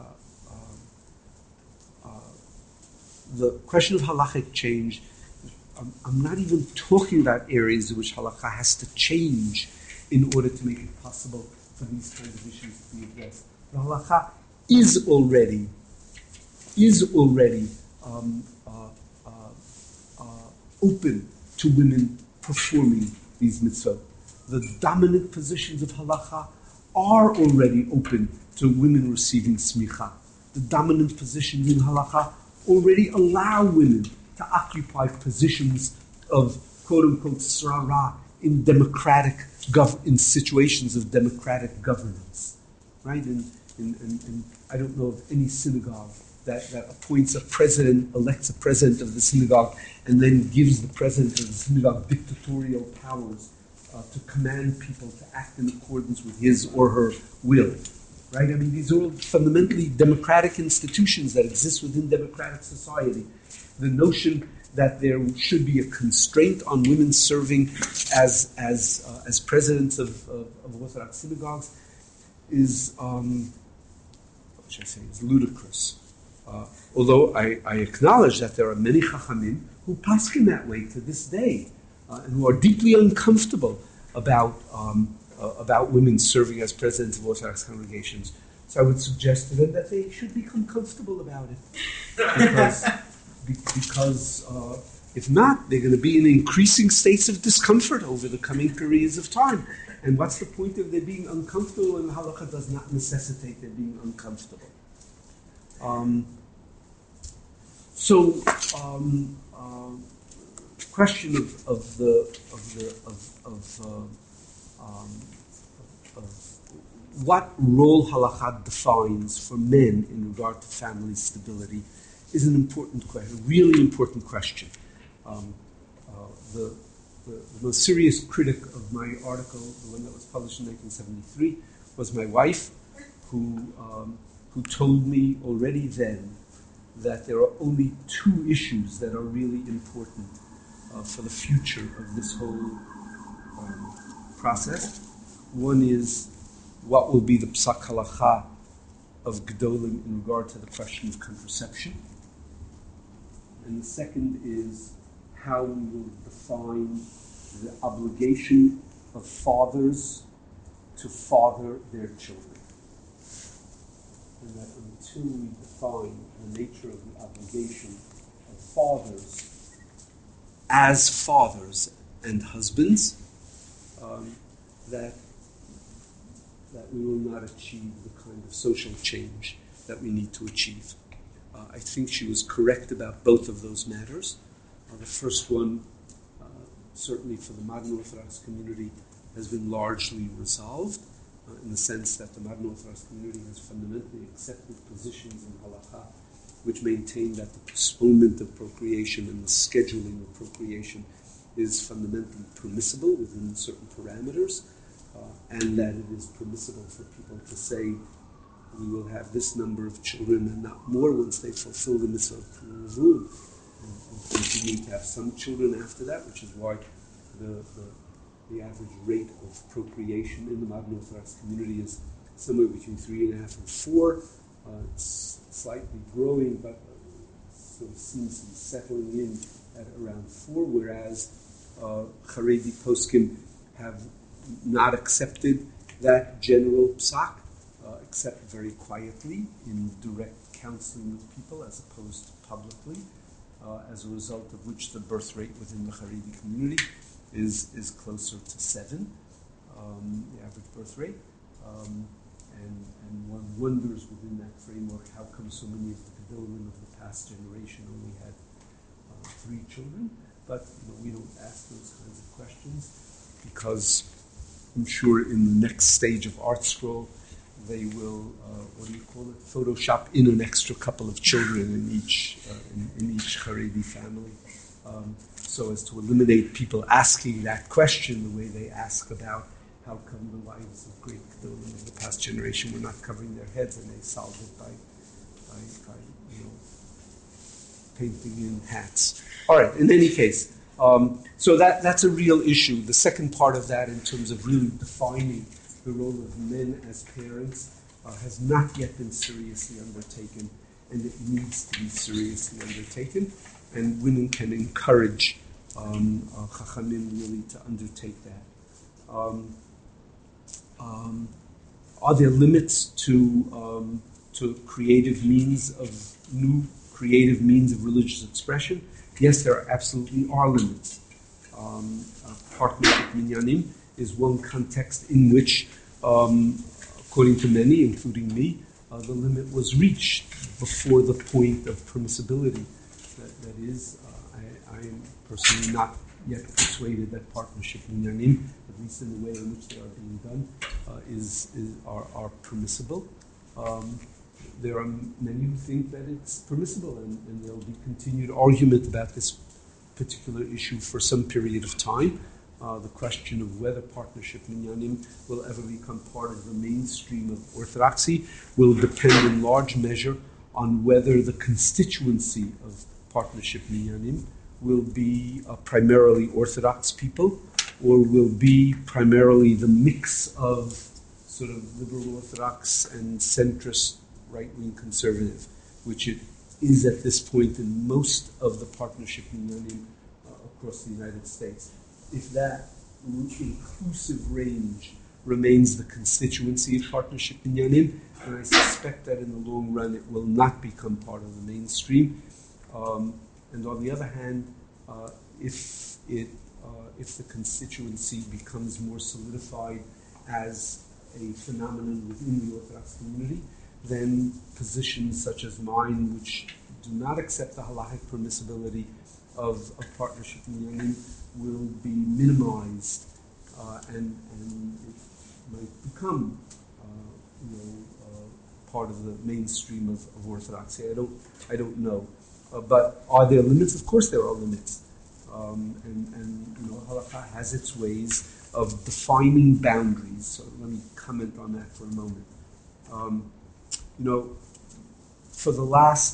uh, uh, the question of halachic change, I'm, I'm not even talking about areas in which halakha has to change in order to make it possible for these kinds of issues to be addressed. The halakha is already, is already um, uh, uh, uh, open to women performing these mitzvot. The dominant positions of halakha are already open to women receiving smicha. The dominant positions in halakha already allow women to occupy positions of quote-unquote srara in democratic gov- in situations of democratic governance, right? And, and, and, and I don't know of any synagogue that, that appoints a president, elects a president of the synagogue, and then gives the president of the synagogue dictatorial powers uh, to command people to act in accordance with his or her will, right? I mean, these are all fundamentally democratic institutions that exist within democratic society. The notion that there should be a constraint on women serving as as uh, as presidents of, of, of Orthodox synagogues is, um, what should I say, is ludicrous. Uh, although I, I acknowledge that there are many chachamim who paskin that way to this day, uh, and who are deeply uncomfortable about um, uh, about women serving as presidents of Orthodox congregations. So I would suggest to them that they should become comfortable about it, because. Because uh, if not, they're going to be in increasing states of discomfort over the coming periods of time. And what's the point of their being uncomfortable when the halakha does not necessitate their being uncomfortable? Um, so, um, uh, question of, of the of the of of, uh, um, of, of what role halakha defines for men in regard to family stability is an important question, a really important question. Um, uh, the, the, the most serious critic of my article, the one that was published in nineteen seventy-three, was my wife, who um, who told me already then that there are only two issues that are really important uh, for the future of this whole um, process. One is what will be the psak halacha of Gedolim in regard to the question of contraception. And the second is how we will define the obligation of fathers to father their children. And that until we define the nature of the obligation of fathers as fathers and husbands, um, that that we will not achieve the kind of social change that we need to achieve. Uh, I think she was correct about both of those matters. Uh, the first one, uh, certainly for the modern Orthodox community, has been largely resolved uh, in the sense that the modern Orthodox community has fundamentally accepted positions in halakha which maintain that the postponement of procreation and the scheduling of procreation is fundamentally permissible within certain parameters, uh, and that it is permissible for people to say, we will have this number of children and not more once they fulfill the mitzvah of Puruvun, and, and continue to have some children after that, which is why the, the, the average rate of procreation in the modern Orthodox community is somewhere between three and a half and four. Uh, it's slightly growing, but uh, sort of seems to be settling in at around four, whereas uh, Haredi poskim have not accepted that general psak, uh, except very quietly in direct counseling with people as opposed to publicly, uh, as a result of which the birth rate within the Haredi community is, is closer to seven, um, the average birth rate. Um, And, and one wonders within that framework how come so many of the Gedolim of the past generation only had uh, three children. But you know, we don't ask those kinds of questions because I'm sure in the next stage of Art Scroll they will, uh, what do you call it, Photoshop in an extra couple of children in each uh, in, in each Haredi family, um, so as to eliminate people asking that question the way they ask about how come the wives of great Gedolim of the past generation were not covering their heads, and they solved it by, by, by you know, painting in hats. All right, in any case, um, so that, that's a real issue. The second part of that, in terms of really defining the role of men as parents, uh, has not yet been seriously undertaken, and it needs to be seriously undertaken. And women can encourage um, uh, Chachamim really to undertake that. Um, Um, are there limits to um, to creative means of new creative means of religious expression? Yes, there absolutely are limits. Um, uh, partnership minyanim is one context in which, um, according to many, including me, uh, the limit was reached before the point of permissibility. That, that is, uh, I, I am personally not yet persuaded that partnership minyanim, at least in the way in which they are being done, uh, is, is are, are permissible. Um, there are many who think that it's permissible, and, and there will be continued argument about this particular issue for some period of time. Uh, the question of whether partnership minyanim will ever become part of the mainstream of orthodoxy will depend in large measure on whether the constituency of partnership minyanim will be uh, primarily Orthodox people, or will be primarily the mix of sort of liberal Orthodox and centrist right-wing conservative, which it is at this point in most of the partnership minyanim uh, across the United States. If that inclusive range remains the constituency of partnership minyanim, then I suspect that in the long run it will not become part of the mainstream. Um, And on the other hand, uh, if it uh, if the constituency becomes more solidified as a phenomenon within the Orthodox community, then positions such as mine, which do not accept the halachic permissibility of, of partnership minyanim, will be minimized, uh, and and it might become uh, you know uh, part of the mainstream of, of Orthodoxy. I don't I don't know. Uh, but are there limits? Of course there are limits. Um, and, and, you know, halakha has its ways of defining boundaries. So let me comment on that for a moment. Um, you know, for the last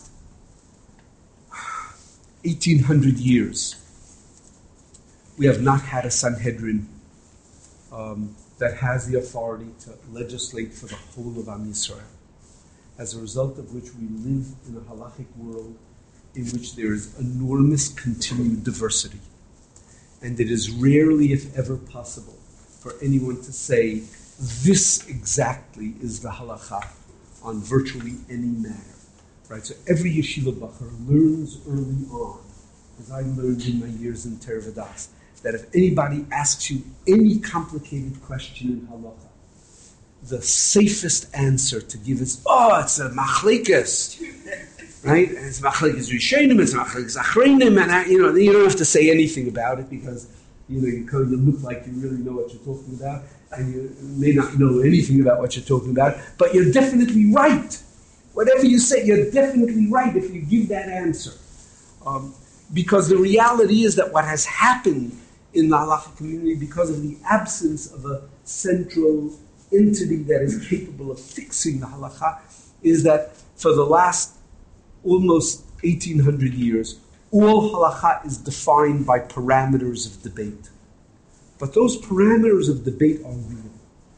eighteen hundred years, we have not had a Sanhedrin um, that has the authority to legislate for the whole of Am Yisrael. As a result of which we live in a halachic world in which there is enormous continued diversity. And it is rarely, if ever possible, for anyone to say, this exactly is the halakha on virtually any matter. Right? So every yeshiva bacher learns early on, as I learned in my years in Tervadas, that if anybody asks you any complicated question in halakha, the safest answer to give is, oh, it's a machlekes, right? And it's machlekes rishonim, it's machlekes achreinim, and I, you know, you don't have to say anything about it because you know you kind of look like you really know what you're talking about, and you may not know anything about what you're talking about, but you're definitely right. Whatever you say, you're definitely right if you give that answer, um, because the reality is that what has happened in the halachic community, because of the absence of a central entity that is capable of fixing the halakha, is that for the last almost eighteen hundred years, all halakha is defined by parameters of debate. But those parameters of debate are real.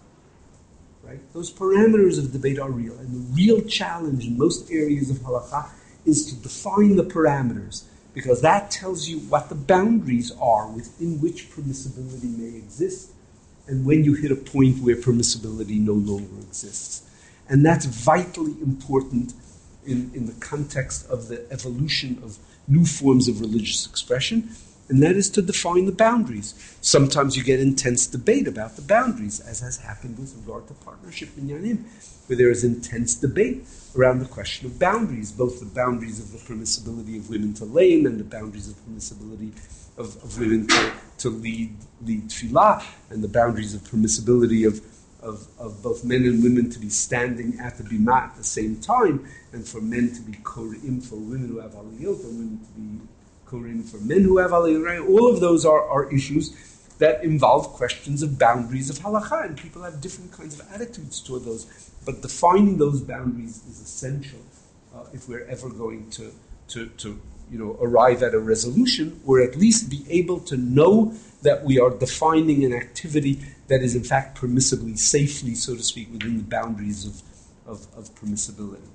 Right? Those parameters of debate are real. And the real challenge in most areas of halakha is to define the parameters, because that tells you what the boundaries are within which permissibility may exist, and when you hit a point where permissibility no longer exists. And that's vitally important in, in the context of the evolution of new forms of religious expression, and that is to define the boundaries. Sometimes you get intense debate about the boundaries, as has happened with regard to partnership in Yanim, where there is intense debate around the question of boundaries, both the boundaries of the permissibility of women to lane and the boundaries of permissibility of, of women to, to lead, lead tefillah, and the boundaries of permissibility of, of, of both men and women to be standing at the bimah at the same time, and for men to be koreim for women who have aliyot, and women to be koreim for men who have aliyot. All of those are, are issues that involve questions of boundaries of halakha, and people have different kinds of attitudes toward those. But defining those boundaries is essential uh, if we're ever going to, to, to you know, arrive at a resolution, or at least be able to know that we are defining an activity that is in fact permissibly, safely, so to speak, within the boundaries of, of, of permissibility.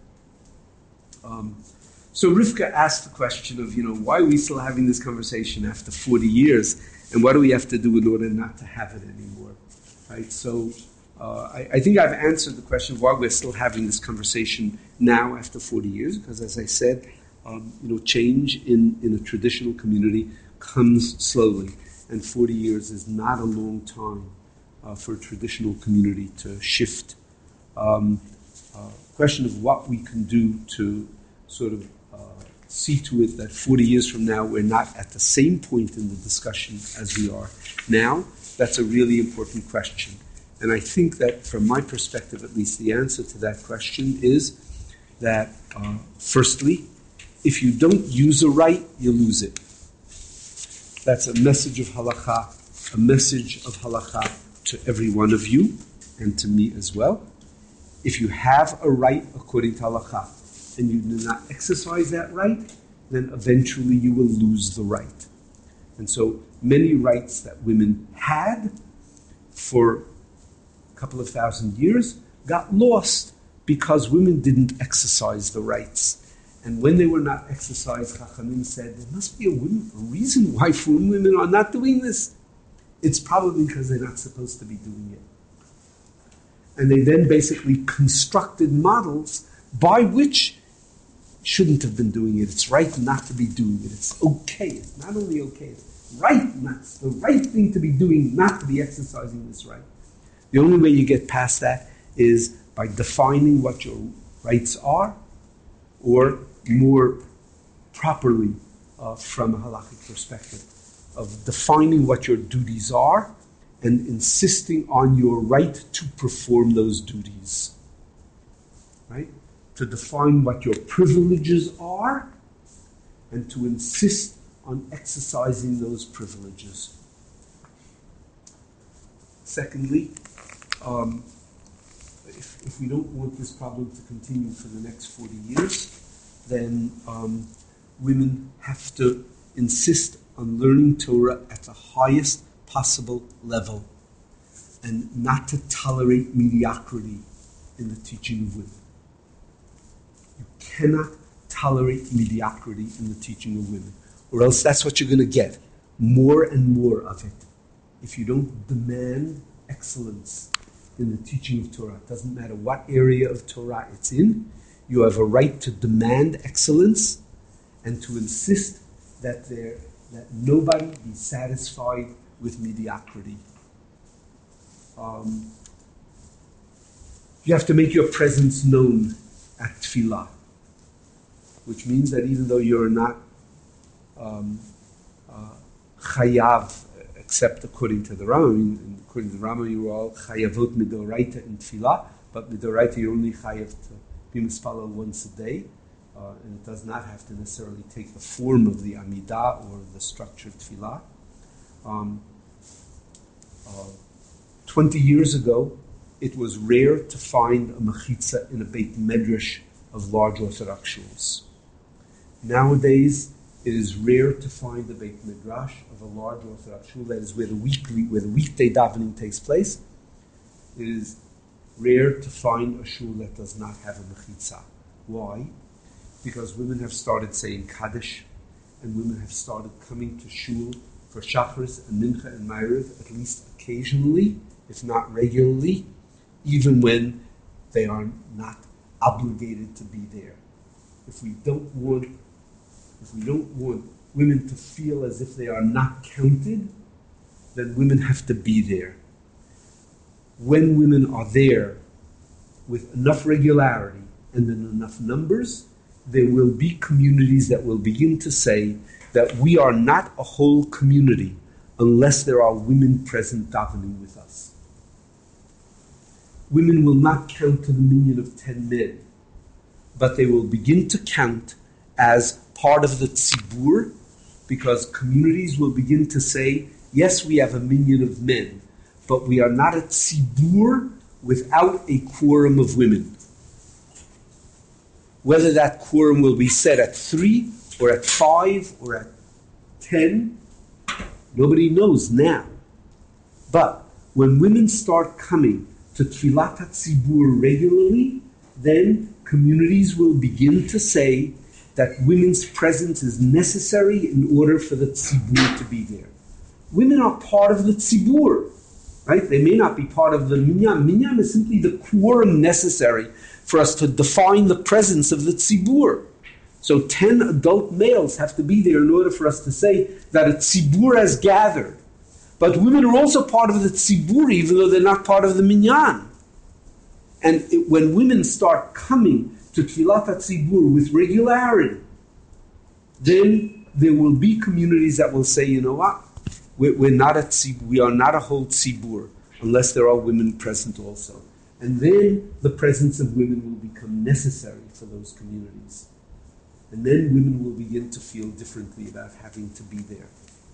Um, so Rivka asked the question of, you know, why are we still having this conversation after forty years, and what do we have to do in order not to have it anymore, right? So uh, I, I think I've answered the question of why we're still having this conversation now after forty years, because as I said, um, you know, change in, in a traditional community comes slowly, and forty years is not a long time uh, for a traditional community to shift. Um, uh, question of what we can do to sort of uh, see to it that forty years from now we're not at the same point in the discussion as we are now, that's a really important question. And I think that from my perspective at least, the answer to that question is that uh, firstly, if you don't use a right, you lose it. That's a message of halakha, a message of halakha to every one of you and to me as well. If you have a right according to halakha and you do not exercise that right, then eventually you will lose the right. And so many rights that women had for a couple of thousand years got lost because women didn't exercise the rights. And when they were not exercised, Chachamim said, there must be a, women, a reason why foreign women are not doing this. It's probably because they're not supposed to be doing it. And they then basically constructed models by which shouldn't have been doing it. It's right not to be doing it. It's okay. It's not only okay, it's right not. It's the right thing to be doing, not to be exercising this right. The only way you get past that is by defining what your rights are, or more properly uh, from a halakhic perspective, of defining what your duties are and insisting on your right to perform those duties. Right? To define what your privileges are and to insist on exercising those privileges. Secondly, um, if, if we don't want this problem to continue for the next forty years, then um, women have to insist on learning Torah at the highest possible level and not to tolerate mediocrity in the teaching of women. You cannot tolerate mediocrity in the teaching of women, or else that's what you're going to get, more and more of it. If you don't demand excellence in the teaching of Torah, it doesn't matter what area of Torah it's in, you have a right to demand excellence and to insist that there that nobody be satisfied with mediocrity. Um, You have to make your presence known at tefillah, which means that even though you're not um, uh, chayav, except according to the Rambam, I mean, according to the Rambam, you are all chayavot midoraita in tefillah, but midoraita you're only chayav to be mispalel once a day, uh, and it does not have to necessarily take the form of the amidah or the structured tefillah. Um, uh, Twenty years ago, it was rare to find a mechitza in a Beit Medrash of large Orthodox shuls. Nowadays, it is rare to find a Beit Midrash of a large Orthodox shul, that is where the weekly, where the weekday davening takes place. It is rare to find a shul that does not have a mechitza. Why? Because women have started saying Kaddish, and women have started coming to shul for Shacharis and Mincha and Ma'ariv at least occasionally, if not regularly, even when they are not obligated to be there. If we don't want, if we don't want women to feel as if they are not counted, then women have to be there. When women are there with enough regularity and in enough numbers, there will be communities that will begin to say that we are not a whole community unless there are women present davening with us. Women will not count to the minyan of ten men, but they will begin to count as part of the tzibur, because communities will begin to say, yes, we have a minyan of men, but we are not a tzibur without a quorum of women. Whether that quorum will be set at three, or at five, or at ten, nobody knows now. But when women start coming to Tfilat HaTzibur regularly, then communities will begin to say that women's presence is necessary in order for the Tzibur to be there. Women are part of the Tzibur, right? They may not be part of the Minyan. Minyan is simply the quorum necessary for us to define the presence of the Tzibur. So ten adult males have to be there in order for us to say that a Tzibur has gathered. But women are also part of the tzibur, even though they're not part of the minyan. And it, when women start coming to Tfilat HaTzibur with regularity, then there will be communities that will say, you know what, we're, we're not a tzibur, we are not a whole tzibur unless there are women present also. And then the presence of women will become necessary for those communities. And then women will begin to feel differently about having to be there.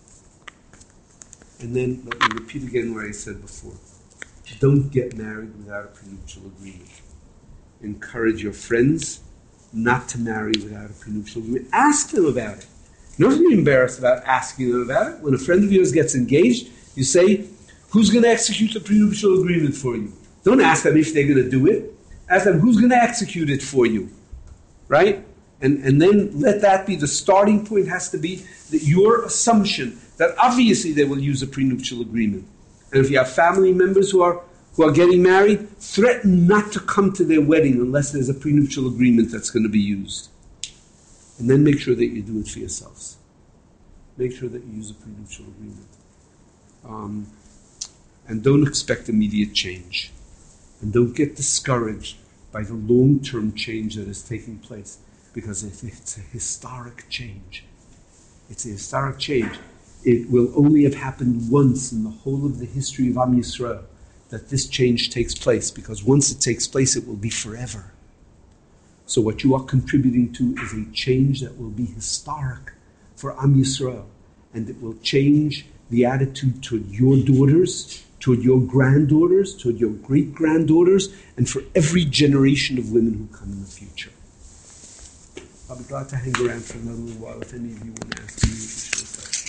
And then, let me repeat again what I said before. Don't get married without a prenuptial agreement. Encourage your friends not to marry without a prenuptial agreement. Ask them about it. Don't be embarrassed about asking them about it. When a friend of yours gets engaged, you say, who's going to execute the prenuptial agreement for you? Don't ask them if they're going to do it. Ask them, who's going to execute it for you? Right? And, and then let that be the starting point. Has to be that your assumption that obviously they will use a prenuptial agreement. And if you have family members who are who are getting married, threaten not to come to their wedding unless there's a prenuptial agreement that's going to be used. And then make sure that you do it for yourselves. Make sure that you use a prenuptial agreement. Um, and don't expect immediate change. And don't get discouraged by the long-term change that is taking place, because it's a historic change. It's a historic change. It will only have happened once in the whole of the history of Am Yisrael that this change takes place, because once it takes place, it will be forever. So what you are contributing to is a change that will be historic for Am Yisrael, and it will change the attitude toward your daughters, toward your granddaughters, toward your great-granddaughters, and for every generation of women who come in the future. I'll be glad to hang around for another little while if any of you want to ask me what you should say.